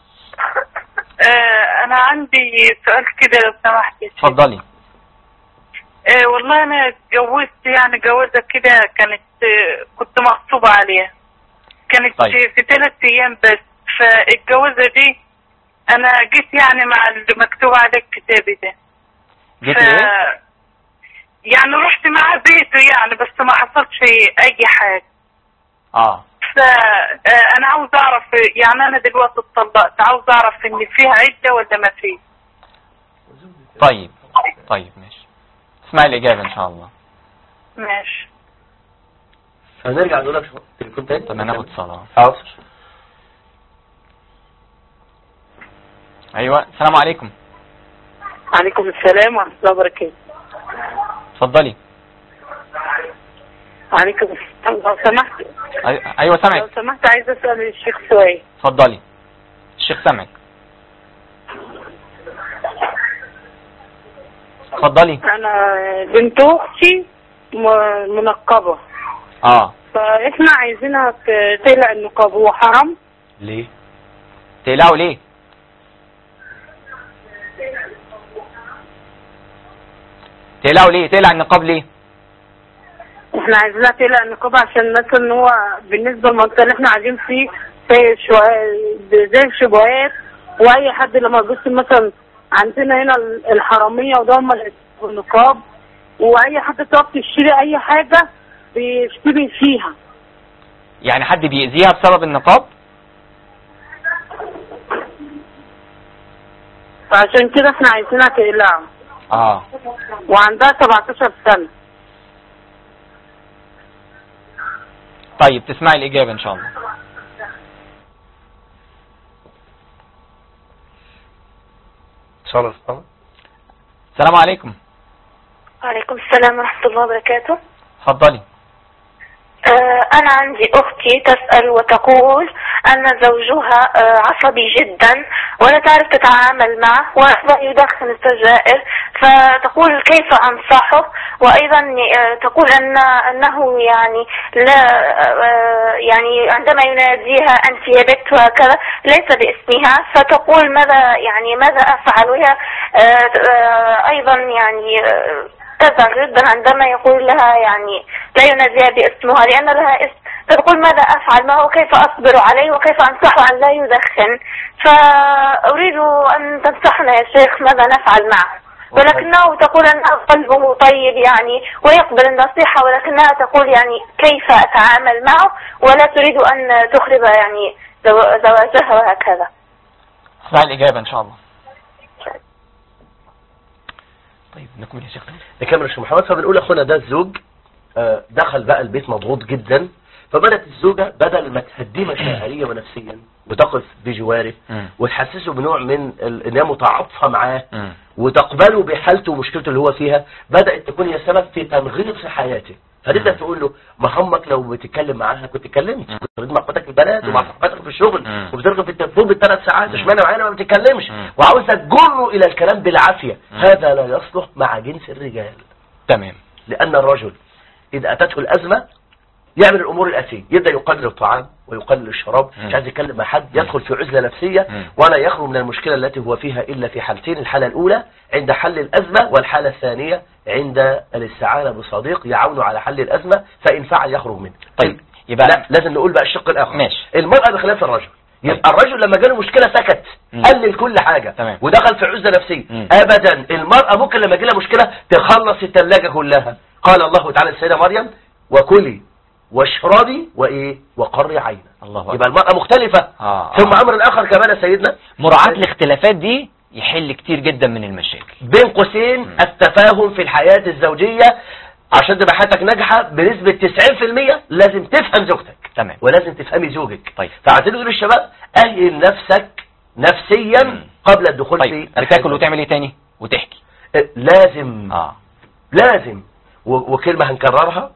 اه انا عندي سؤال كده لو سمحت. اتفضلي. اه والله انا اتجوزت يعني جوازة كده كانت اه كنت مغصوبة عليها. كانت طيب. في ثلاث ايام بس فالجوازة دي انا جيت يعني مع اللي مكتوب على الكتاب ده. جيت ف... ايه؟ يعني رحت مع بيته يعني، بس ما حصلش اي حاجة. اه فانا عاوز اعرف، يعني انا دلوقتي اتطلقت، عاوز اعرف ان فيها عدة ولا ما فيه. طيب طيب ماشي، اسمع الإجابة إن شاء الله. ماشي. هنرجع نقول لك تليفون تاني. طب هناخد صلاة. حاضر. أيوة، السلام عليكم. عليكم السلام ورحمة الله وبركاته. اتفضلي. عليكم السلام. لو سمحت. أي- أيوة سامعك. لو سمحت عايزة أسأل الشيخ سؤال. اتفضلي، الشيخ سامعك. اتفضلي. أنا بنت أختي م- منقبة. اه فإحنا عايزينها ت- تقلع النقاب، هو حرام؟ ليه؟ تقلعوا ليه؟ تقلعوا ليه؟ تقلع النقاب ليه؟ احنا عايزينها تقلع النقاب عشان مثلا هو بالنسبة للمنطقة اللي احنا قاعدين فيه في شوية زي الشبهات، واي حد لما يبص مثلا عندنا هنا الحرامية وده هم اللي يلبسوا النقاب، واي حد تقف تشتري اي حاجة بيشتري فيها. يعني حد بيأذيها بسبب النقاب؟ فعشان كده احنا عايزينها تقلعها. اه وعندها سبعتاشر سنة. طيب تسمعي الإجابة إن شاء الله. صلاة صلاة. السلام عليكم. وعليكم السلام ورحمة الله وبركاته. اتفضلي. آه، أنا عندي أختي تسأل وتقول أن زوجها آه، عصبي جدا ولا تعرف تتعامل معه وأيضا يدخن السجائر، فتقول كيف أنصحه، وأيضا آه، تقول أن أنه يعني لا آه، يعني عندما يناديها أنت يا بنت وهكذا ليس باسمها، فتقول ماذا يعني ماذا أفعل، وهي آه، آه، أيضا يعني آه، تزعل جدا عندما يقول لها يعني لا يناديها باسمها لأن لها اسم، فتقول ماذا أفعل معه وكيف أصبر عليه وكيف أنصحه أن لا يدخن. فأريد أن تنصحنا يا شيخ ماذا نفعل معه، ولكنه تقول أن قلبه طيب يعني ويقبل النصيحة، ولكنها تقول يعني كيف أتعامل معه ولا تريد أن تخرب يعني زواجها وهكذا. اسمعي الإجابة إن شاء الله. طيب نكمل يا شيخ. نكمل يا شيخ محمد. فبنقول اخونا ده الزوج آه، دخل بقى البيت مضغوط جدا، فبدأت الزوجة بدل ما تهديه مشاعريا ونفسيا وتقف بجواره مم. وتحسسه بنوع من ال- ان هي متعاطفه معاه مم. وتقبله بحالته ومشكلته اللي هو فيها، بدأت تكون هي سبب في تنغيص حياته. فتبدأ تقول له ما همك لو بتتكلم معاها كنت اتكلمت، كنت بترد مع اخواتك البنات ومع صحباتك في الشغل مم. وبترغب في التليفون بالثلاث ساعات، اشمعنى معانا ما بتتكلمش؟ مم. وعاوزك تجره الى الكلام بالعافيه. مم. هذا لا يصلح مع جنس الرجال، تمام. لأن الرجل إذا أتته الأزمة يعمل الأمور الآتية، يبدأ يقلل الطعام ويقلل الشراب، مم. مش عايز يتكلم مع حد، يدخل في عزلة نفسية مم. ولا يخرج من المشكلة التي هو فيها إلا في حالتين: الحالة الأولى عند حل الأزمة، والحالة الثانية عند الاستعانة بصديق يعاونه على حل الأزمة، فإن فعل يخرج منه. طيب يبقى لا، لازم نقول بقى الشق الآخر. ماشي. المرأة بخلاف الرجل، يبقى الرجل لما جاله مشكلة سكت، مم. قلل كل حاجة تمام. ودخل في عزلة نفسية. مم. أبدا، المرأة ممكن لما يجيلها مشكلة تخلص الثلاجة كلها. قال الله تعالى للسيدة مريم: وكلي واشربي وايه وقري عينا. الله أكبر. يبقى المرأة مختلفة. آه. ثم أمر الآخر كمان يا سيدنا، مراعاة الاختلافات دي يحل كتير جدا من المشاكل. بين قوسين مم. التفاهم في الحياة الزوجية. عشان تبقى حياتك ناجحة بنسبة تسعين في المية لازم تفهم زوجتك تمام. ولازم تفهمي زوجك. طيب. فعايزين نقول للشباب: أهل نفسك نفسيا مم. قبل الدخول طيب في بتاكل وتعمل ايه تاني وتحكي؟ لازم اه لازم و- وكلمة هنكررها: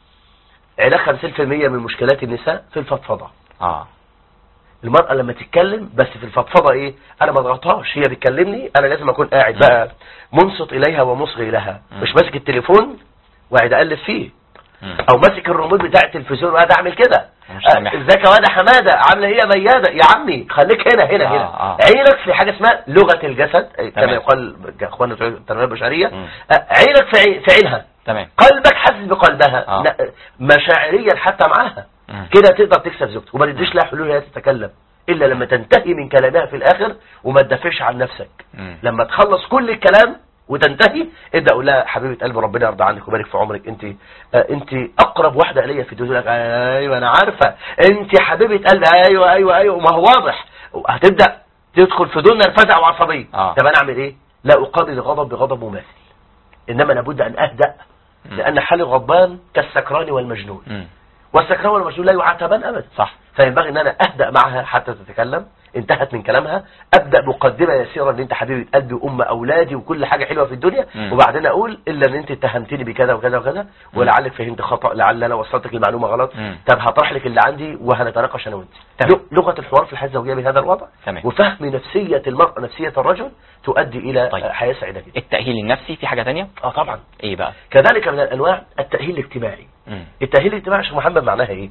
علاج خمسين في المية من مشكلات النساء في الفضفضة. اه المرأة لما تتكلم بس في الفضفضة ايه، انا ما ضغطهاش، هي بتكلمني انا لازم اكون قاعد بقى منصت اليها ومصغي لها، مم. مش ماسك التليفون وقاعد اقلب فيه مم. او ماسك الريموت بتاع التلفزيون وقاعد اعمل كده. مش آه، سامح. ازيك يا واد حماده، عامله ايه يا مياده؟ يا عمي خليك هنا هنا آه، هنا. آه. عينك في حاجه اسمها لغه الجسد كما تمام. يقال اخواننا بتوع التنميه البشريه. مم. آه، عينك في عي- في عينها، تمام. قلبك حاسس بقلبها. آه. لا، مشاعريا حتى معاها. مم. كده تقدر تكسب زوجتك وما تديش لها حلول هي تتكلم. إلا لما تنتهي من كلامها في الآخر وما تدافعش عن نفسك. مم. لما تخلص كل الكلام وتنتهي ابدا اقول لها حبيبه قلبي ربنا يرضى عنك ويبارك في عمرك، انت آه انت اقرب واحده الي في الدنيا. لك ايوه انا عارفه انت حبيبه قلبي، ايوه ايوه ايوه ما هو واضح. هتبدا تدخل في دون نرفزه وعصبيه. آه. طب انا اعمل ايه؟ لا اقابل الغضب بغضب مماثل، انما لابد ان اهدأ، لان حال الغضبان كالسكران والمجنون. مم. والسكران والمجنون لا يعاتبان ابدا. صح. فينبغي ان انا اهدأ معها حتى تتكلم. انتهت من كلامها ابدا مقدمه يسيره ان انت حبيبه قلبي وام اولادي وكل حاجه حلوه في الدنيا. مم. وبعدين اقول الا ان انت اتهمتني بكذا وكذا وكذا ولعلك فهمت خطا، لعل انا وصلتك المعلومه غلط. مم. طب هطرح لك اللي عندي وهنتناقش انا وانت. تمام. لغه الحوار في الحياه الزوجيه بهذا الوضع. تمام. وفهم نفسيه المراه نفسيه الرجل تؤدي الى طيب. حياه سعيده جدا. التأهيل النفسي في حاجة تانية؟ اه طبعا. ايه بقى؟ كذلك من الانواع التاهيل الاجتماعي. مم. التاهيل الاجتماعي يا شيخ محمد معناها ايه؟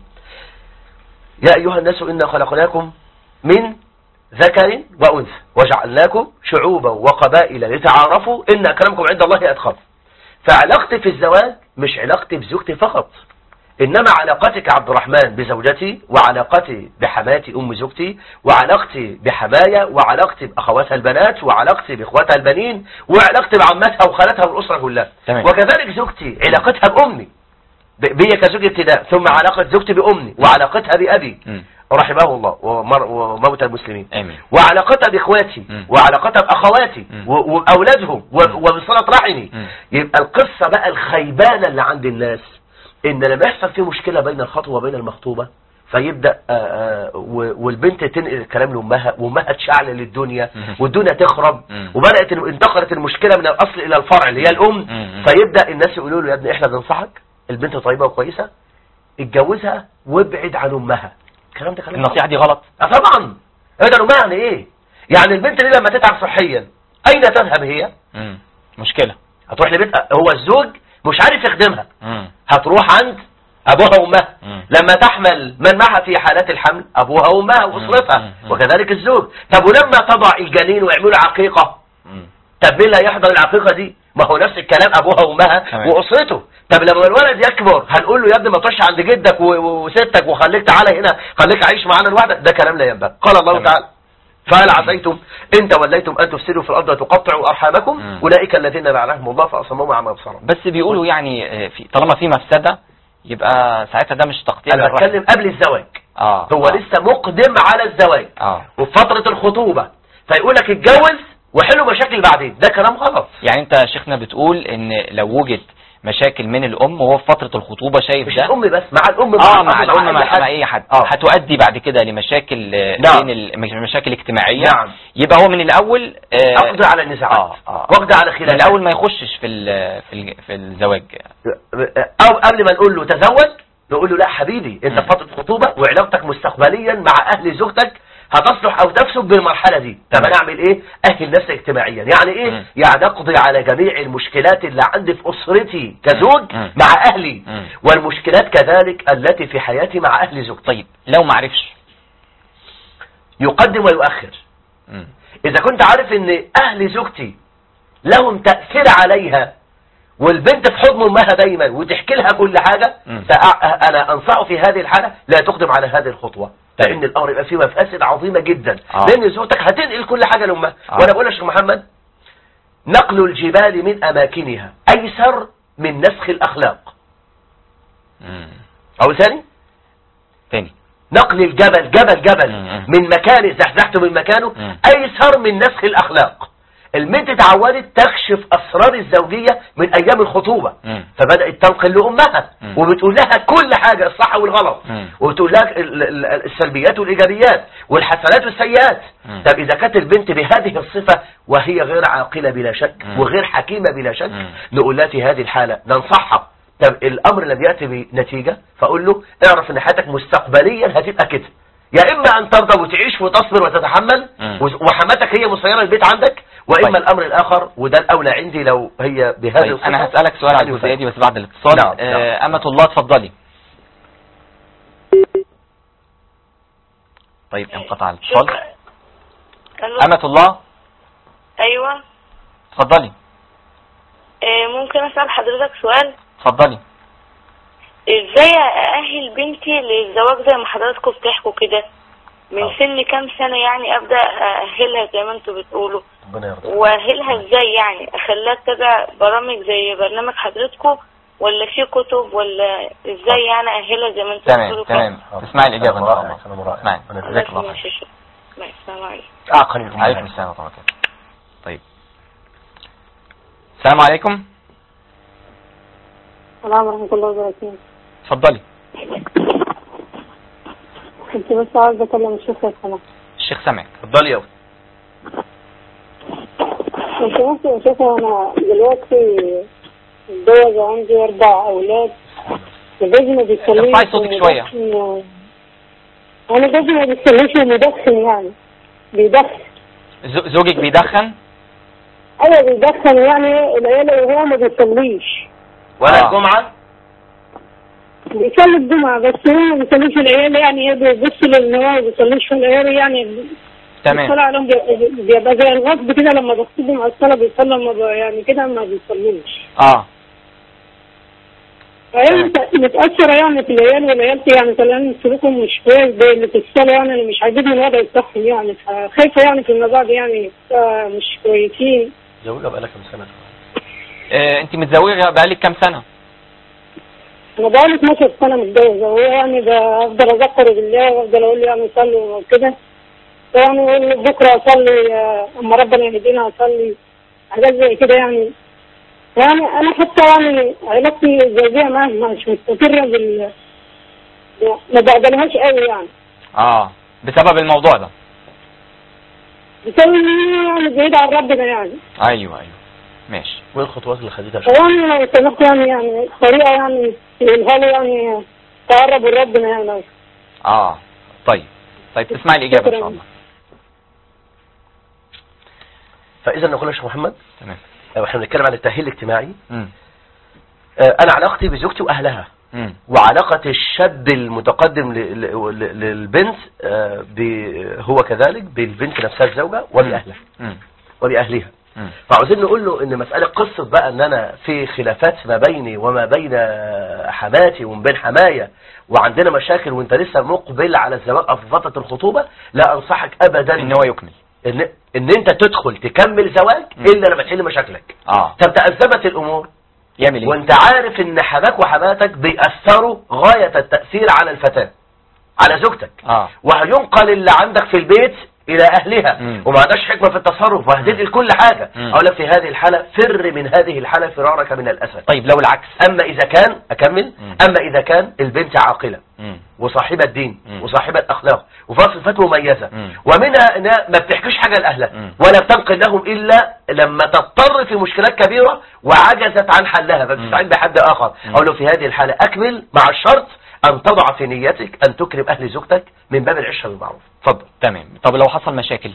يا ايها الناس انا خلقناكم من ذكر وانثى وجعلناكم شعوبا وقبائل لتعارفوا ان اكرمكم عند الله اتقاكم. فعلاقتي في الزواج مش علاقتي بزوجتي فقط، انما علاقتك عبد الرحمن بزوجتي، وعلاقتي بحماتي ام زوجتي، وعلاقتي بحمايا، وعلاقتي باخواتها البنات، وعلاقتي باخواتها البنين، وعلاقتي بعمتها وخالتها والاسره كلها. تمام. وكذلك زوجتي علاقتها بامي بي كزوج ابتداء، ثم علاقه زوجتي بامي، وعلاقتها بابي مم. رحمه الله ومر وموتى المسلمين، آمين. وعلاقتها باخواتي، مم. وعلاقتها باخواتي مم. و- واولادهم و- وبصله رحمي. مم. يبقى القصه بقى الخيبانه اللي عند الناس ان لما يحصل في مشكله بين الخطوه وبين المخطوبه فيبدا آآ آآ و- والبنت تنقل الكلام لامها، وامها تشعل للدنيا مم. والدنيا تخرب، مم. وبدات انتقلت المشكله من الاصل الى الفرع اللي هي الام. مم. فيبدا الناس يقولوا له يا ابني احنا بننصحك، البنت طيبه وكويسه اتجوزها وابعد عن امها. الكلام ده كلام النصيحة دي غلط. اه طبعا. ابعد عن امها يعني ايه؟ يعني البنت دي لما تتعب صحيا اين تذهب هي؟ مم. مشكلة. هتروح لبيت هو الزوج مش عارف يخدمها، مم. هتروح عند ابوها وامها. مم. لما تحمل من معها في حالات الحمل ابوها وامها واسرتها، مم. وكذلك الزوج. طب ولما تضع الجنين ويعملوا عقيقه، مم. طب مين اللي هيحضر العقيقه دي؟ ما هو نفس الكلام ابوها وامها تمام. واسرته. طب لما الولد يكبر هنقول له يا ابني ما تروحش عند جدك و- و- وستك وخليك تعالى هنا، خليك عايش معانا لوحدك. ده كلام لا ينبغي. قال الله تمام. تعالى فهل عسيتم ان توليتم ان تفسدوا في الارض وتقطعوا ارحامكم مم. اولئك الذين لعنهم الله فاصمهم عما ابصارهم. بس بيقولوا يعني آه، في طالما في مفسدة يبقى ساعتها ده مش تقطيع انا للرحم. بتكلم قبل الزواج. اه هو آه. لسه مقدم على الزواج اه وفي فتره الخطوبه فيقول لك اتجوز وحلو مشاكل بعدين. ده كلام غلط. يعني انت يا شيخنا بتقول ان لو وجد مشاكل من الام وهو في فترة الخطوبة شايف مش ده الام بس، مع الام اه الأب، مع الام مع, أي حد. مع اي حد آه. هتؤدي بعد كده لمشاكل آه، نعم. بين ال- مش- مشاكل اجتماعية. نعم. يبقى هو من الاول آه، اقضي على النزاعات آه، آه. واقضي على من خلافات. الاول ما يخشش في ال- في ال- في الزواج. او قبل ما نقول له تزوج نقول له لا حبيبي انت مم. في فتره خطوبه وعلاقتك مستقبليا مع اهل زوجتك هتصلح او تفسد بالمرحله دي. طب تمام. انا اعمل ايه؟ اهل نفسي اجتماعيا. يعني ايه؟ مم. يعني اقضي على جميع المشكلات اللي عندي في اسرتي كزوج مم. مع اهلي، مم. والمشكلات كذلك التي في حياتي مع اهل زوجتي. طيب لو ما عرفش. يقدم ويؤخر. مم. اذا كنت عارف ان اهل زوجتي لهم تأثير عليها والبنت في حضن امها دايما وتحكي لها كل حاجة، مم. فانا انصحه في هذه الحالة لا تقدم على هذه الخطوة، لان الامر يبقى فيه مفاسد عظيمة جدا. آه. لان زوجتك هتنقل كل حاجة لامها. آه. وانا بقول يا شيخ محمد نقل الجبال من اماكنها ايسر من نسخ الاخلاق. مم. او ثاني تاني. نقل الجبل جبل جبل مم. من مكانه زحزحته من مكانه مم. ايسر من نسخ الاخلاق. البنت اتعودت تكشف اسرار الزوجيه من ايام الخطوبه، مم. فبدات تنقل لامها مم. وبتقول لها كل حاجه الصح والغلط، مم. وبتقول لها ال- ال- السلبيات والايجابيات والحسنات والسيئات. مم. طب اذا كانت البنت بهذه الصفه وهي غير عاقله بلا شك مم. وغير حكيمه بلا شك، مم. نقول لها في هذه الحاله ننصحها. طب الامر لم ياتي بنتيجه فاقول له اعرف ان حياتك مستقبليا هتبقى كده، يا اما ان ترضى وتعيش وتصبر وتتحمل مم. وحماتك هي مسيره البيت عندك، واما طيب. الامر الاخر وده الاولى عندي لو هي بهذه طيب الصفه. انا هسألك سؤال على الجزئية دي بس بعد الاتصال. نعم. آه، أمة الله اتفضلي. طيب انقطع الاتصال. ألو. أمة الله ايوه. اتفضلي. آه، ممكن اسال حضرتك سؤال؟ اتفضلي. ازاي اأهل بنتي للزواج زي ما حضراتكم بتحكوا كده؟ من آه. سن كام سنة يعني ابدا اهلها زي ما انتوا بتقولوا؟ ربنا يرضى. واهلها ازاي يعني؟ اخليها تتابع برامج زي برنامج حضرتكم ولا في كتب ولا ازاي يعني اهلها زي ما انتوا بتقولوا؟ تمام تمام تسمعي الاجابه ان شاء الله. اسمعي جزاك الله خير. السلام عليكم. اه قريب. عليكم السلام ورحمه الله. طيب السلام عليكم. السلام ورحمة الله وبركاته. اتفضلي. كنت بس عاوز اكلم الشيخ لو سمحت. الشيخ سامعك. اتفضلي يا اختي. كنت بس يا شيخ انا دلوقتي متجوز وعندي اربع اولاد وجوزي ما بيصليش. ارفعي صوتك شويه. انا جوزي ما بيصليش ومدخن يعني بيدخن. زوجك بيدخن؟ ايوه بيدخن يعني العيال وهو ما بيصليش. ولا آه. الجمعة؟ بيصلي الجمعة بس هو ما بيصليش العيال يعني بيبص لان هو ما بيصليش في العيال يعني. تمام. الصلاة عليهم بيبقى زي الغصب كده لما بخطبهم على الصلاة بيصلوا يعني كده ما بيصلوش. اه. فهي متأثرة يعني في العيال والعيال يعني كلام سلوكهم مش كويس زي اللي في الصلاة يعني اللي مش عاجبني الوضع بتاعهم يعني فخايفة يعني في المبادئ يعني مش كويسين. زوجها بقالها كام سنة؟ آه انت متزوجة بقالك كام سنة؟ انا بقالي اتناشر سنة متجوزة وهو يعني بفضل اذكر بالله وافضل اقول له يعني صلي وكده يعني اقول بكرة اصلي اما ربنا يهدينا اصلي حاجات زي كده يعني. يعني انا حتى يعني علاقتي الزوجية معاه مش مستقرة بال ما بقبلهاش قوي يعني. اه بسبب الموضوع ده؟ بسبب يعني بعيد عن ربنا يعني. ايوه ايوه ماشي. وايه الخطوات اللي خدتها؟ يعني لو سمحت يعني يعني طريقة يعني تقولها له يعني تقرب لربنا يعني. اه طيب طيب تسمعي الإجابة إن شاء الله. فإذا نقول يا شيخ محمد تمام احنا بنتكلم عن التأهيل الاجتماعي. امم آه انا علاقتي بزوجتي واهلها امم وعلاقة الشاب المتقدم ل- ل- ل- للبنت آه ب- هو كذلك بالبنت نفسها الزوجة وبأهلها امم وبأهلها. امم فعاوزين نقول له ان مسألة قصة بقى ان انا في خلافات ما بيني وما بين حماتي وما بين حماية وعندنا مشاكل وانت لسه مقبل على الزواج او في فترة الخطوبة، لا انصحك ابدا ان هو يكمل ان ان انت تدخل تكمل زواج الا لما تحل مشاكلك. اه طب تأزمت الامور يعمل ايه؟ وانت عارف ان حماك وحماتك بيأثروا غاية التأثير على الفتاة على زوجتك. اه وهينقل اللي عندك في البيت الى اهلها مم. وما عندهاش حكمة في التصرف وهتدي لكل حاجة. مم. اقول لك في هذه الحالة فر من هذه الحالة فرارك من الاسد. طيب لو العكس؟ اما اذا كان اكمل مم. اما اذا كان البنت عاقلة امم وصاحبة دين مم. وصاحبة اخلاق وفيها صفات مميزة مم. ومنها انها ما بتحكيش حاجة لاهلها مم. ولا بتنقل لهم الا لما تضطر في مشكلات كبيرة وعجزت عن حلها فبتستعين بحد اخر. مم. اقول له في هذه الحالة اكمل مع الشرط ان تضع في نيتك ان تكرم اهل زوجتك من باب العشرة بالمعروف. اتفضل. تمام. طب لو حصل مشاكل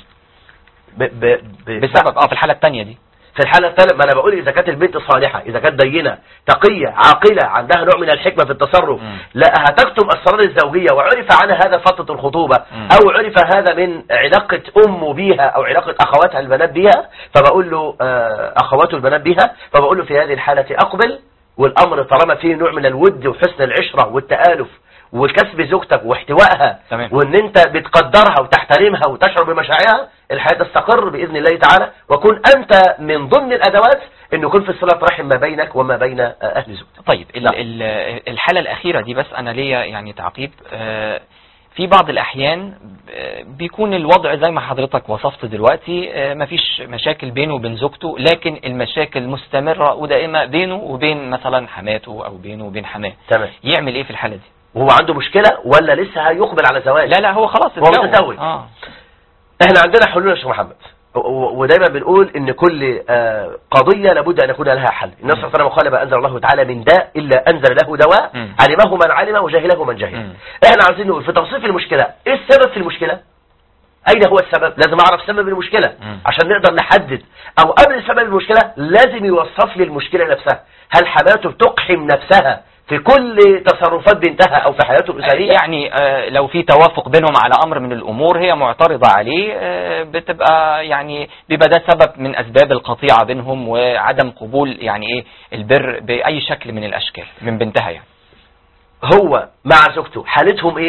ب ب ب بسبب اه في الحالة الثانية دي؟ في الحالة الثالثة ما انا بقول اذا كانت البنت صالحة اذا كانت دينة تقية عاقلة عندها نوع من الحكمة في التصرف مم. لا هتكتم اسرار الزوجية وعرف عنها هذا فترة الخطوبة مم. او عرف هذا من علاقة امه بيها او علاقة اخواتها البنات بيها فبقول له آه اخواته البنات بيها فبقول له في هذه الحالة اقبل والامر طالما فيه نوع من الود وحسن العشرة والتآلف وكسب زوجتك واحتوائها تمام. وان انت بتقدرها وتحترمها وتشعر بمشاعرها الحياة تستقر بإذن الله تعالى وكن أنت من ضمن الأدوات أن يكون في صلة رحم ما بينك وما بين أهل زوجتك. طيب ال ال الحالة الأخيرة دي بس أنا ليا يعني تعقيب. آه في بعض الأحيان بيكون الوضع زي ما حضرتك وصفت دلوقتي آه مفيش مشاكل بينه وبين زوجته لكن المشاكل مستمرة ودائمة بينه وبين مثلا حماته أو بينه وبين حماه. تمام. يعمل إيه في الحالة دي؟ وهو عنده مشكلة ولا لسه هيقبل على زواج؟ لا لا هو خلاص هو متزوج. آه. احنا عندنا حلول يا شيخ محمد ودايما بنقول ان كل آه قضية لابد ان يكون لها حل. النبي صلى الله عليه وسلم قال ما انزل الله تعالى من داء الا انزل له دواء مم. علمه من علم وجهله من جهل. مم. احنا عايزين نقول في توصيف المشكلة ايه السبب في المشكلة؟ اين هو السبب؟ لازم اعرف سبب المشكلة مم. عشان نقدر نحدد او قبل سبب المشكلة لازم يوصف لي المشكلة نفسها. هل حماته بتقحم نفسها في كل تصرفات بنتها او في حياته الاسريه؟ يعني آه لو في توافق بينهم على امر من الامور هي معترضة عليه آه بتبقى يعني بيبقى ده سبب من اسباب القطيعة بينهم وعدم قبول يعني ايه البر باي شكل من الاشكال من بنتها يعني. هو مع زوجته حالتهم ايه؟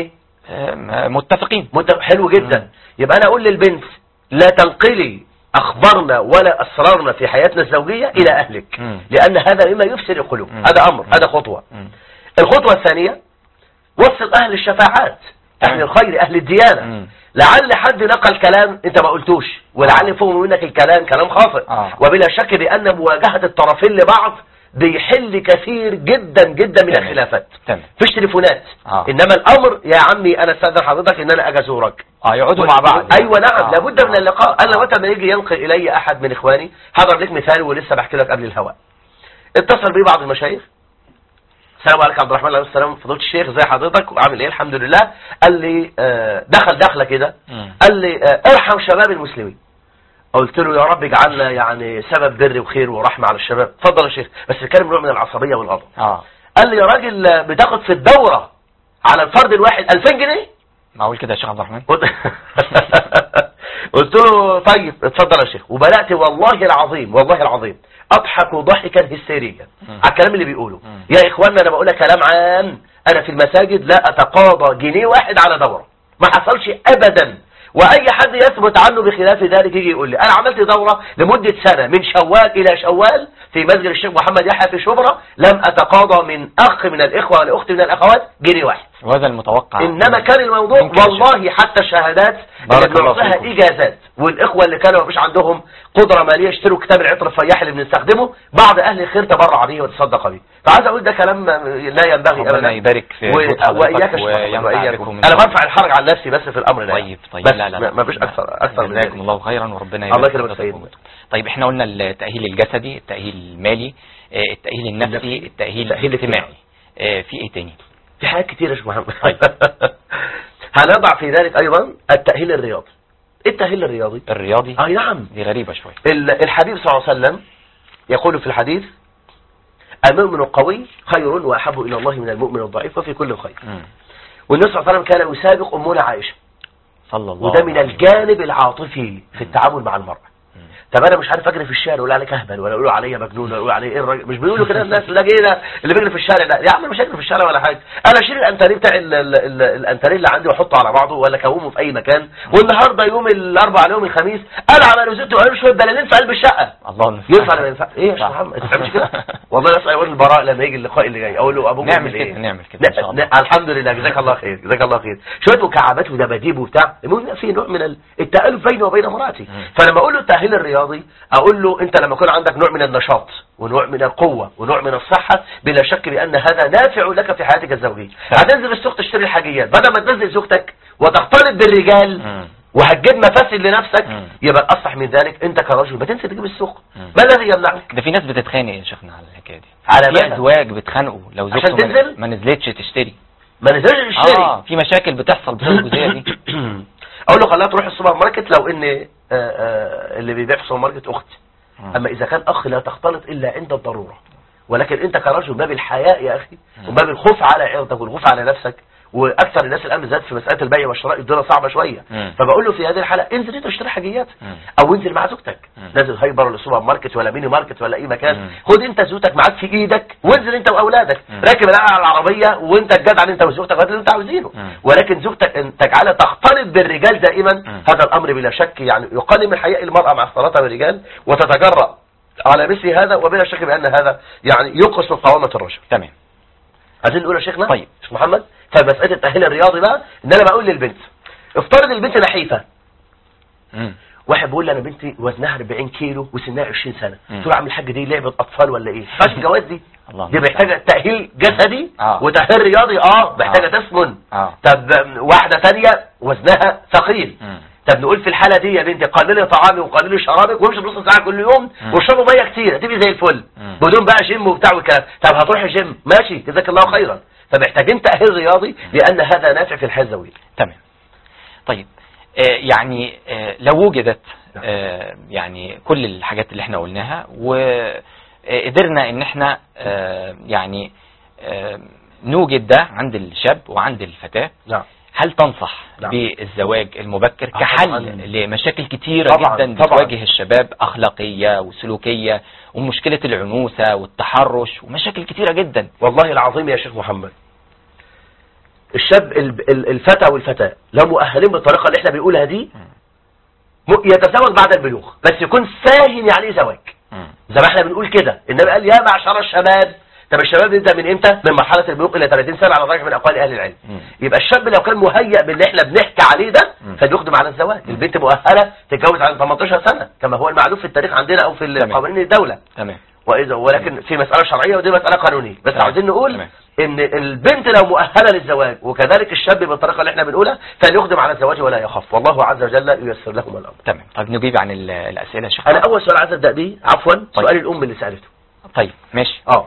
متفقين. متفق. حلو جدا. مم. يبقى انا اقول للبنت لا تنقلي اخبارنا ولا اسرارنا في حياتنا الزوجية الى اهلك، مم. لان هذا مما يفسد القلوب. هذا امر، هذا خطوة. مم. الخطوة الثانية وصل اهل الشفاعات، اهل الخير، اهل الديانة. مم. لعل حد نقل كلام انت ما قلتوش، ولعل فهم منك الكلام كلام خاطئ. آه. وبلا شك بان مواجهة الطرفين لبعض بيحل كثير جدا جدا من تمام. الخلافات. تمام. فيش تليفونات. آه. انما الامر يا عمي انا استاذن حضرتك ان انا اجي ازورك. اه يقعدوا مع بعض. ايوه نعم. آه. لابد من اللقاء. انا آه. متى ما يجي ينقل الي احد من اخواني، هضرب لك مثال ولسه بحكي لك قبل الهواء. اتصل بي بعض المشايخ، السلام عليكم عبد الرحمن. عليه السلام فضيلة الشيخ، زي حضرتك وعامل ايه؟ الحمد لله. قال لي آه دخل دخله كده، قال لي آه ارحم شباب المسلمين. قلت له يا رب اجعلنا يعني سبب بر وخير ورحمه على الشباب. اتفضل يا شيخ، بس الكلام نوع من العصبيه والغضب. اه قال لي يا راجل بتاخد في الدوره على الفرد الواحد ألفين جنيه. معقول كده يا شيخ عبد الرحمن؟ قلت له طيب اتفضل يا شيخ. وبدات والله العظيم والله العظيم اضحك ضحكا هستيريا على الكلام اللي بيقوله. يا اخوانا انا بقول كلام عام، انا في المساجد لا اتقاضى جنيه واحد على دوره، ما حصلش ابدا. واي حد يثبت عنه بخلاف ذلك يجي يقول لي انا عملت دوره لمده سنه من شوال الى شوال في مسجد الشيخ محمد يحيى في شبرا، لم اتقاضى من اخ من الاخوه ولا اخت من الاخوات جنيه واحد. وهذا المتوقع. انما كان الموضوع والله حتى الشهادات اللي بنعطيها اجازات، والاخوه اللي كانوا مفيش عندهم قدره ماليه يشتروا كتاب العطر الفياح اللي بنستخدمه، بعض اهل الخير تبرع به وتصدق به. فعايز اقول ده كلام لا ينبغي ابدا. ربنا يبارك في و... واياك وإياكم. انا برفع الحرج عن نفسي بس في الامر ده. طيب طيب بس لا لا ما فيش اكثر اكثر من جزاكم الله خيرا وربنا الله يبارك يكرمك سيدنا. طيب احنا قلنا التأهيل الجسدي، التأهيل المالي، التأهيل النفسي، التأهيل الاجتماعي، في ايه تاني؟ في حاجات كتير يا شيخ محمد. هنضع في ذلك ايضا التأهيل الرياضي. ايه التأهيل الرياضي؟ الرياضي اي نعم، دي غريبة شوية. الحبيب صلى الله عليه وسلم يقول في الحديث المؤمن القوي خير واحب الى الله من المؤمن الضعيف وفي كل خير. والنبي صلى الله عليه وسلم كان يسابق امنا عائشة صلى الله وده من الجانب العاطفي في التعامل مع المرأة. طب انا مش عارف اجري في الشارع يقول عليك اهبل، ولا يقولوا عليا مجنون، ولا يقولوا عليا ايه الراجل. مش بيقولوا كده الناس اللي جاي اللي بيجري في الشارع ده. يا عم مش هجري في الشارع ولا حاجه، انا اشيل الانتريه بتاع الانتريه اللي عندي واحطه على بعضه ولا كومه في اي مكان، والنهارده يوم الاربعاء يوم الخميس العب انا وزوجتي وعملوا شويه بلالين في قلب الشقه. الله ينفع ولا ما ينفع؟ ايه يا شيخ محمد انت بتعملش كده؟ والله اسال اقول البراء لما يجي اللقاء اللي جاي اقول له ابوك نعمل ايه؟ كده نعمل كده ان شاء الله. الحمد لله جزاك الله خير جزاك الله خير. شويه مكعبات ودباديب وبتاع، المهم في نوع من التالف بيني وبين مراتي. فلما اقول له التاهيل الرياضي اقول له انت لما يكون عندك نوع من النشاط ونوع من القوة ونوع من الصحة، بلا شك بأن هذا نافع لك في حياتك الزوجية. هتنزل السوق تشتري الحاجيات، بدل ما تنزل زوجتك وتختلط بالرجال وهتجيب مفاسد لنفسك، يبقى الأصح من ذلك انت كرجل ما تنزل تجيب السوق. ما الذي يمنعك؟ ده في ناس بتتخانق يا شيخنا على الحكاية دي، على في ازواج بتخانقوا لو زوجته ما نزلتش تشتري. ما نزلش تشتري اه في مشاكل بتحصل بسبب الجزئية دي. اقول له خليها تروح السوبر ماركت لو ان آآ آآ اللي بيبيع في السوبر ماركت اخت. أما إذا كان أخ لا تختلط إلا عند الضرورة، ولكن أنت كرجل باب الحياء يا أخي وباب الخوف على عرضك والخوف على نفسك، وأكثر الناس الآن بالذات في مسألة البيع والشراء الدنيا صعبة شوية. فبقول له في هذه الحالة انزل أنت اشتري حاجيات أو انزل مع زوجتك، نازل هايبر ولا سوبر ماركت ولا ميني ماركت ولا أي مكان، خد أنت زوجتك معاك في إيدك وانزل أنت وأولادك، راكب الآن على العربية وأنت الجدع أنت وزوجتك وهذا اللي أنت عاوزينه. ولكن زوجتك أن تجعلها تختلط بالرجال دائما، هذا الأمر بلا شك يعني يقلل من حياء المرأة مع اختلاطها بالرجال وتتجرأ على مثل هذا، وبلا شك بأن هذا يعني ينقص من قوامة الرجل. تمام. عايزين نقول يا شيخنا طيب شيخ محمد فمسألة التأهيل الرياضي بقى ان انا بقول للبنت افترض البنت نحيفة. امم واحد بيقول لي انا بنتي وزنها أربعين كيلو وسنها عشرين سنة، قلت له عم الحاج دي لعبة اطفال ولا ايه؟ فاش الجواز دي دي محتاجة تأهيل جسدي آه. وتأهيل رياضي اه محتاجة آه. تسمن آه. طب واحدة ثانيه وزنها ثقيل، طب نقول في الحالة دي يا بنتي قللي طعامي وقللي شرابك وامشي نص ساعة كل يوم واشربوا مية كتير هتبقي زي الفل بدون بقى جيم وبتاع والكلام. طب هتروحي جيم ماشي جزاك الله خيرا، فمحتاجين تأهيل رياضي لأن هذا نافع في الحياة الزوجية. تمام. طيب آه يعني آه لو وجدت آه يعني كل الحاجات اللي احنا قلناها وقدرنا ان احنا آه يعني آه نوجد ده عند الشاب وعند الفتاة، نعم، هل تنصح نعم. بالزواج المبكر كحل لمشاكل كتيرة طبعًا جدا بتواجه الشباب، أخلاقية وسلوكية ومشكلة العنوسة والتحرش ومشاكل كتيرة جدا؟ والله العظيم يا شيخ محمد الشاب الفتى والفتاة لو مؤهلين بالطريقة اللي احنا بنقولها دي يتزوج بعد البلوغ، بس يكون فاهم يعني ايه زواج زي ما احنا بنقول كده. النبي قال يا معشر الشباب. طب الشباب يبدا من امتى؟ من مرحله البلوغ الى ثلاثين سنه على درجه من اقوال اهل العلم. يبقى الشاب لو كان مهيأ باللي احنا بنحكي عليه ده فبيقدم على الزواج. البنت مؤهله تتجوز عن ثمانية عشر سنه كما هو المعلوم في التاريخ عندنا او في قوانين الدوله. تمام. واذا ولكن في مساله شرعيه ودي مساله قانونيه، بس عاوزين نقول تمام. ان البنت لو مؤهله للزواج وكذلك الشاب بالطريقه اللي احنا بنقولها فليقدم على الزواج ولا يخاف، والله عز وجل ييسر لهم الامر. تمام. طيب نجيب عن الاسئله يا شيخ. انا اول سؤال عايز ابدا بيه عفوا طيب. سؤال الام اللي سالته. طيب ماشي. اه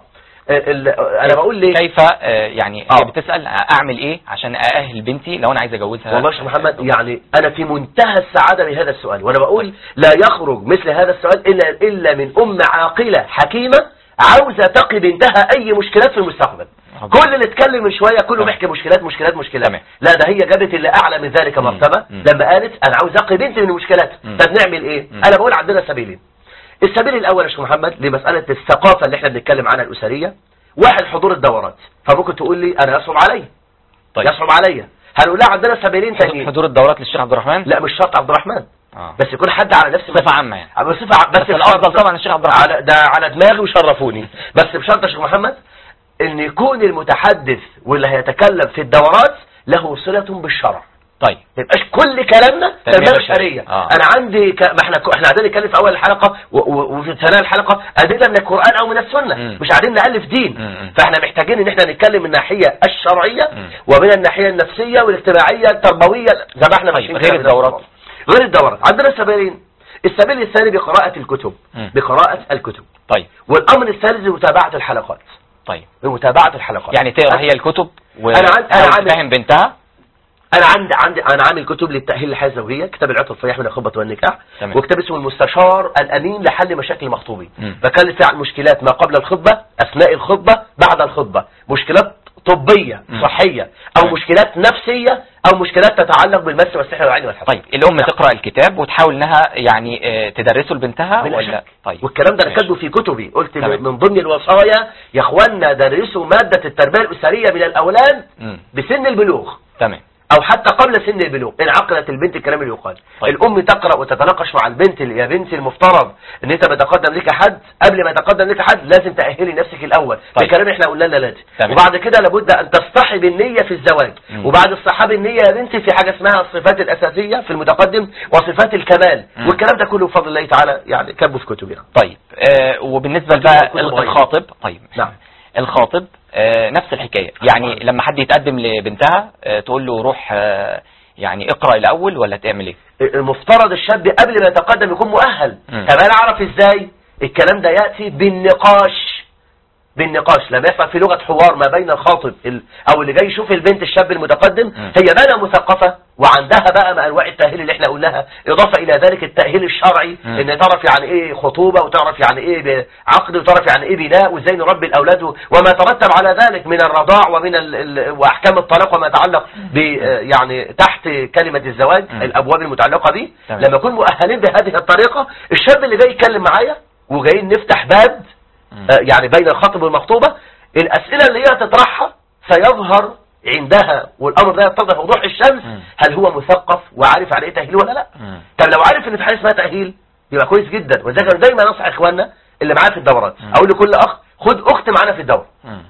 انا بقول ليه كيف يعني هي آه. بتسال اعمل ايه عشان ااهل بنتي لو انا عايز اجوزها. والله يا شيخ محمد يعني انا في منتهى السعاده بهذا السؤال، وانا بقول لا يخرج مثل هذا السؤال الا الا من ام عاقله حكيمه عاوزه تقي بنتها اي مشكلات في المستقبل. كل اللي اتكلم من شويه كله بيحكي مشكلات مشكلات مشكلات. تمام. لا ده هي جابت اللي اعلى من ذلك مرتبه لما قالت انا عاوز اقي بنتي من المشكلات. طب نعمل ايه؟ مم. انا بقول عندنا سبيلين. السبيل الاول يا شيخ محمد لمساله الثقافه اللي احنا بنتكلم عنها الاسريه، واحد حضور الدورات. فممكن تقول لي انا يصعب عليا. طيب. يصعب عليا. هنقول لا عندنا سبيلين ثانيين. حضور الدورات للشيخ عبد الرحمن؟ لا مش شرط عبد الرحمن. آه. بس يكون حد على نفس بصفه عامه يعني. بصفه ع... بس, بس الافضل طبعا الشيخ عبد الرحمن. على ده على دماغي وشرفوني. بس بشرط يا شيخ محمد ان يكون المتحدث واللي هيتكلم في الدورات له صله بالشرع. طيب ما يبقاش كل كلامنا تنميه بشريه. آه. انا عندي ك... ما احنا احنا قاعدين نتكلم في اول الحلقه و... و... وفي ثانيه الحلقه ادله من القران او من السنه. م. مش قاعدين نالف دين. م. فاحنا محتاجين ان احنا نتكلم من الناحيه الشرعيه م. ومن الناحيه النفسيه والاجتماعيه التربويه زي ما احنا ماشيين. غير الدورات. غير الدورات عندنا سبيلين. السبيل الثاني بقراءه الكتب. م. بقراءه الكتب. طيب. والامر الثالث بمتابعه الحلقات. طيب. بمتابعه الحلقات. يعني تقرا هي الكتب و انا عن... انا عن... فاهم بنتها. انا عندي عندي انا عامل كتب للتاهيل للحياه الزوجيه، كتاب العطف الفريح من الخطبه والنكاح، وكتاب اسمه المستشار الامين لحل مشاكل المخطوبين. بكلم فيه عن مشكلات ما قبل الخطبه، اثناء الخطبه، بعد الخطبه، مشكلات طبيه مم. صحيه او طيب. مشكلات نفسيه او مشكلات تتعلق بالمس والسحر والعين والحسد. طيب الام نعم. تقرا الكتاب وتحاول انها يعني تدرسه لبنتها ولا طيب والكلام ده انا كاتبه في كتبي. قلت طيب. من ضمن الوصايا يا اخوانا درسوا ماده التربيه الاسريه من الاولاد مم. بسن البلوغ. تمام. او حتى قبل سن البلوغ ان عقلت البنت الكلام اللي يقال. طيب. الام تقرا وتتناقش مع البنت يا بنتي المفترض ان انت بتقدم لك حد، قبل ما يتقدم لك حد لازم تاهلي نفسك الاول. طيب. الكلام احنا قلنا لها لازم. وبعد كده لابد ان تصطحب النيه في الزواج. مم. وبعد اصطحاب النيه يا بنتي في حاجه اسمها الصفات الاساسيه في المتقدم وصفات الكمال. مم. والكلام ده كله بفضل الله تعالى يعني كاتبه في كتبنا. طيب آه وبالنسبه بقى الخاطب. طيب نعم الخاطب آه نفس الحكاية يعني آه. لما حد يتقدم لبنتها آه تقول له روح آه يعني اقرأ الأول ولا تعمل ايه؟ المفترض الشاب قبل ما يتقدم يكون مؤهل. طب انا اعرف ازاي؟ الكلام ده يأتي بالنقاش بالنقاش لما يحصل في لغة حوار ما بين الخاطب او اللي جاي يشوف البنت الشاب المتقدم. م. هي بقى مثقفة وعندها بقى ما انواع التأهيل اللي احنا قلناها، اضافة الى ذلك التأهيل الشرعي. م. ان تعرف يعني ايه خطوبة وتعرف يعني ايه عقد وتعرف يعني ايه بناء وازاي نربي الاولاد وما ترتب على ذلك من الرضاع ومن ال ال واحكام الطلاق وما يتعلق ب يعني تحت كلمة الزواج. م. الابواب المتعلقة به. لما نكون مؤهلين بهذه الطريقة الشاب اللي جاي يتكلم معايا وجايين نفتح باب يعني بين الخاطب والمخطوبة، الأسئلة اللي هي تطرحها سيظهر عندها والأمر ده يتضح وضوح الشمس. هل هو مثقف وعارف على ايه تأهيل ولا لا؟ طب لو عارف ان في حاجه اسمها تأهيل يبقى كويس جدا. وذلك دايما نصح اخواننا اللي معايا في الدورات اقول لكل اخ خد اخت معانا في الدورة.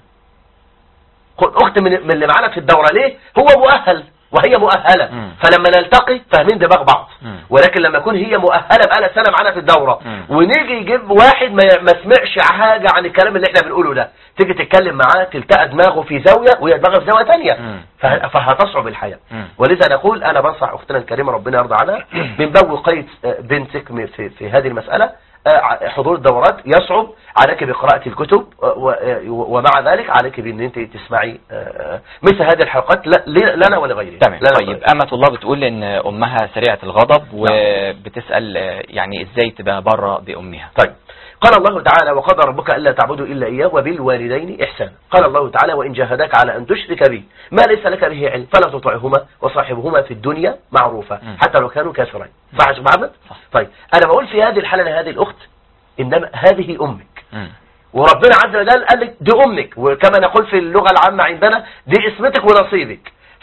خد اخت من, من اللي معانا في الدورة. ليه؟ هو مؤهل وهي مؤهلة. مم. فلما نلتقي فاهمين دماغ بعض. مم. ولكن لما يكون هي مؤهلة بقى لها سنة معانا في الدورة مم. ونيجي يجيب واحد ما, ما سمعش حاجة عن الكلام اللي احنا بنقوله ده، تيجي تتكلم معاه تلتقى دماغه في زاوية وهي دماغه في زاوية تانية. فهتصعب الحياة. مم. ولذا نقول انا بنصح اختنا الكريمة ربنا يرضى عنها من باب وقاية بنتك في, في هذه المسألة. حضور الدورات يصعب عليك بقراءة الكتب ومع ذلك عليك بان انت تسمعي مثل هذه الحلقات لنا ولغيرنا. تمام. طيب أمة الله بتقول ان امها سريعة الغضب وبتسأل يعني ازاي تبقى بره بامها. طيب قال الله تعالى وقضى ربك ألا تعبدوا إلا إياه وبالوالدين إحسانا. قال الله تعالى وإن جاهداك على أن تشرك بي ما ليس لك به علم فلا تطعهما وصاحبهما في الدنيا معروفة حتى لو كانوا كافرين. صح يا محمد؟ طيب أنا بقول في هذه الحالة لهذه الأخت إنما هذه أمك. م. وربنا عز وجل قال لك دي أمك، وكما نقول في اللغة العامة عندنا دي اسمتك ونصيبك.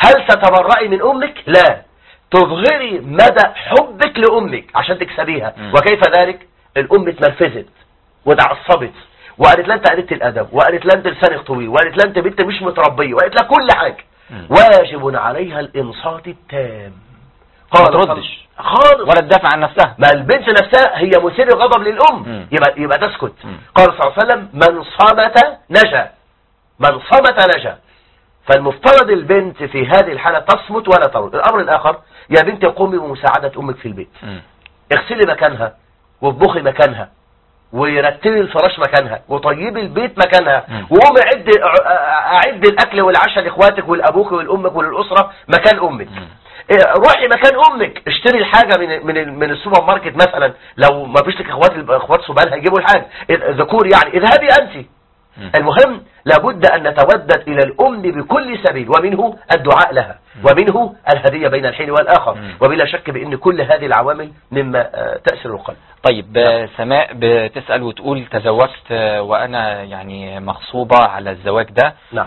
هل ستبرئي من أمك؟ لا، تظهري مدى حبك لأمك عشان تكسبيها. م. وكيف ذلك؟ الأم اتنرفزت وتعصبت وقالت لها انت قلت الأدب، وقالت لها انت لسانك طويل، وقالت لها انت بنت مش متربية، وقالت لها كل حاجة. م. واجب عليها الإنصات التام. ما تردش خالص ولا تدافع عن نفسها. ما البنت نفسها هي مثير غضب للأم. م. يبقى يبقى تسكت. م. قال صلى الله عليه وسلم من صمت نجا، من صمت نجا. فالمفترض البنت في هذه الحالة تصمت ولا ترد. الأمر الآخر، يا بنتي قومي بمساعدة أمك في البيت. م. اغسلي مكانها واطبخي مكانها ورتبي الفراش مكانها وطيبي البيت مكانها، وقومي عد اعد الاكل والعشاء لاخواتك ولابوك ولامك وللاسره مكان امك. م. روحي مكان امك، اشتري الحاجه من من من السوبر ماركت مثلا، لو ما فيش لك اخوات اخوات سبان هيجيبوا الحاجه، ذكور يعني، اذهبي انت. المهم لابد أن نتودد إلى الأم بكل سبيل، ومنه الدعاء لها، ومنه الهدية بين الحين والآخر، وبلا شك بأن كل هذه العوامل مما تأثر القلب. طيب نعم. سماء بتسأل وتقول تزوجت وأنا يعني مغصوبة على الزواج ده. نعم.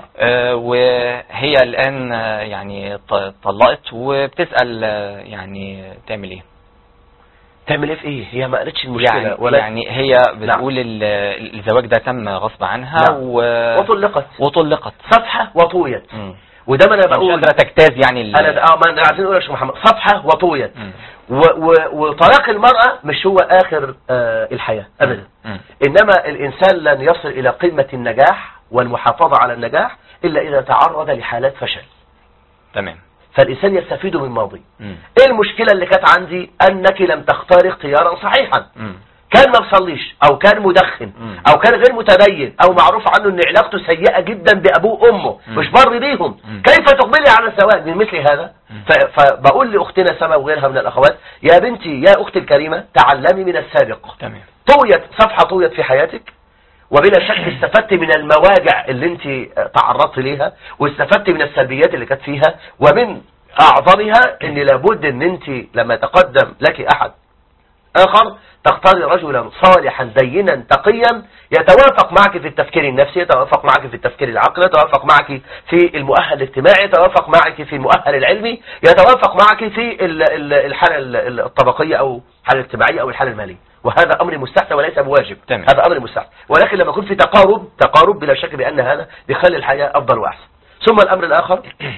وهي الآن يعني طلقت وبتسأل يعني تعمل إيه؟ تعمل ايه في ايه؟ هي ما قالتش المشكلة يعني ولا يعني هي بتقول نعم. الزواج ده تم غصب عنها نعم. و... وطلقت وطلقت صفحة وطويت. وده ما انا بقول مش قادرة تجتاز يعني ال... انا اه ما انا عايزين نقول يا شيخ محمد صفحة وطويت. و... و... وطلاق المرأة مش هو اخر آه الحياة ابدا. م. انما الانسان لن يصل الى قمة النجاح والمحافظة على النجاح الا اذا تعرض لحالات فشل. تمام. فالإنسان يستفيد من ماضي. ايه المشكلة اللي كانت عندي؟ أنك لم تختار اختيارا صحيحا. م. كان ما بصليش أو كان مدخن م. أو كان غير متدين أو معروف عنه أن علاقته سيئة جدا بأبوه وأمه، مش بر بيهم. م. كيف تقبلي على الزواج من مثل هذا؟ فبقول لأختنا سما وغيرها من الأخوات، يا بنتي يا أختي الكريمة تعلمي من السابق. تمام. طويت صفحة طويت في حياتك، وبلا شك استفدت من المواجع اللي انت تعرضت ليها، واستفدت من السلبيات اللي كانت فيها، ومن اعظمها ان لابد ان انت لما يتقدم لك احد اخر تختاري رجلا صالحا دينا تقيا يتوافق معك في التفكير النفسي، يتوافق معك في التفكير العقلي، يتوافق معك في المؤهل الاجتماعي، يتوافق معك في المؤهل العلمي، يتوافق معك في الحالة الطبقية او الحالة الاجتماعية او الحالة المالية. وهذا امر مستحسن وليس بواجب. تمام. هذا امر مستحسن، ولكن لما يكون في تقارب تقارب بلا شك بان هذا بيخلي الحياة افضل واحسن. ثم الامر الاخر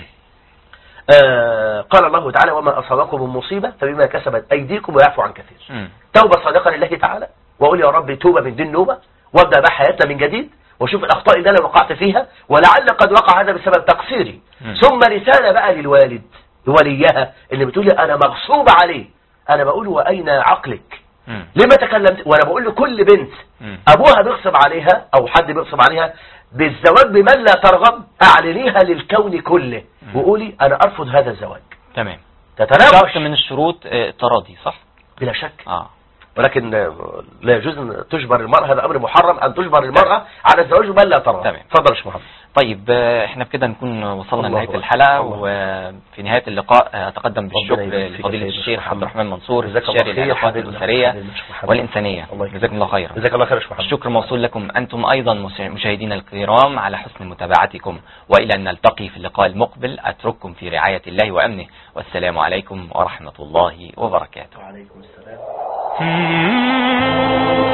آه قال الله تعالى وما اصابكم من مصيبة فبما كسبت ايديكم ويعفو عن كثير. م. توبة صادقة لله تعالى، واقول يا رب توبة من دين نوبة، وابدا بقى حياتنا من جديد، واشوف الاخطاء اللي انا وقعت فيها ولعل قد وقع هذا بسبب تقصيري. م. ثم رسالة بقى للوالد وليها اللي بتقول لي انا مغصوب عليه، انا بقول واين عقلك؟ لما تكلمت؟ وانا بقول لكل بنت م. ابوها بيغصب عليها او حد بيغصب عليها بالزواج بمن لا ترغب، اعلنيها للكون كله وقولي انا ارفض هذا الزواج. تمام. تتناقش. شرط من الشروط تراضي، صح؟ بلا شك. اه ولكن لا يجوز ان تجبر المرأة، هذا امر محرم ان تجبر المرأة على الزواج بمن لا ترغب. تمام. اتفضل يا شيخ محمد. طيب احنا بكده نكون وصلنا لنهاية الحلقة، وفي نهاية اللقاء اتقدم بالشكر لفضيلة الشيخ عبد الرحمن منصور استشاري العلاقات الأسرية والإنسانية. جزاكم الله خيرا. جزاك الله خير يا شيخ محمد. الشكر موصول لكم أنتم أيضا مشاهدينا الكرام على حسن متابعتكم، وإلى أن نلتقي في اللقاء المقبل أترككم في رعاية الله وأمنه، والسلام عليكم ورحمة الله وبركاته. وعليكم السلام.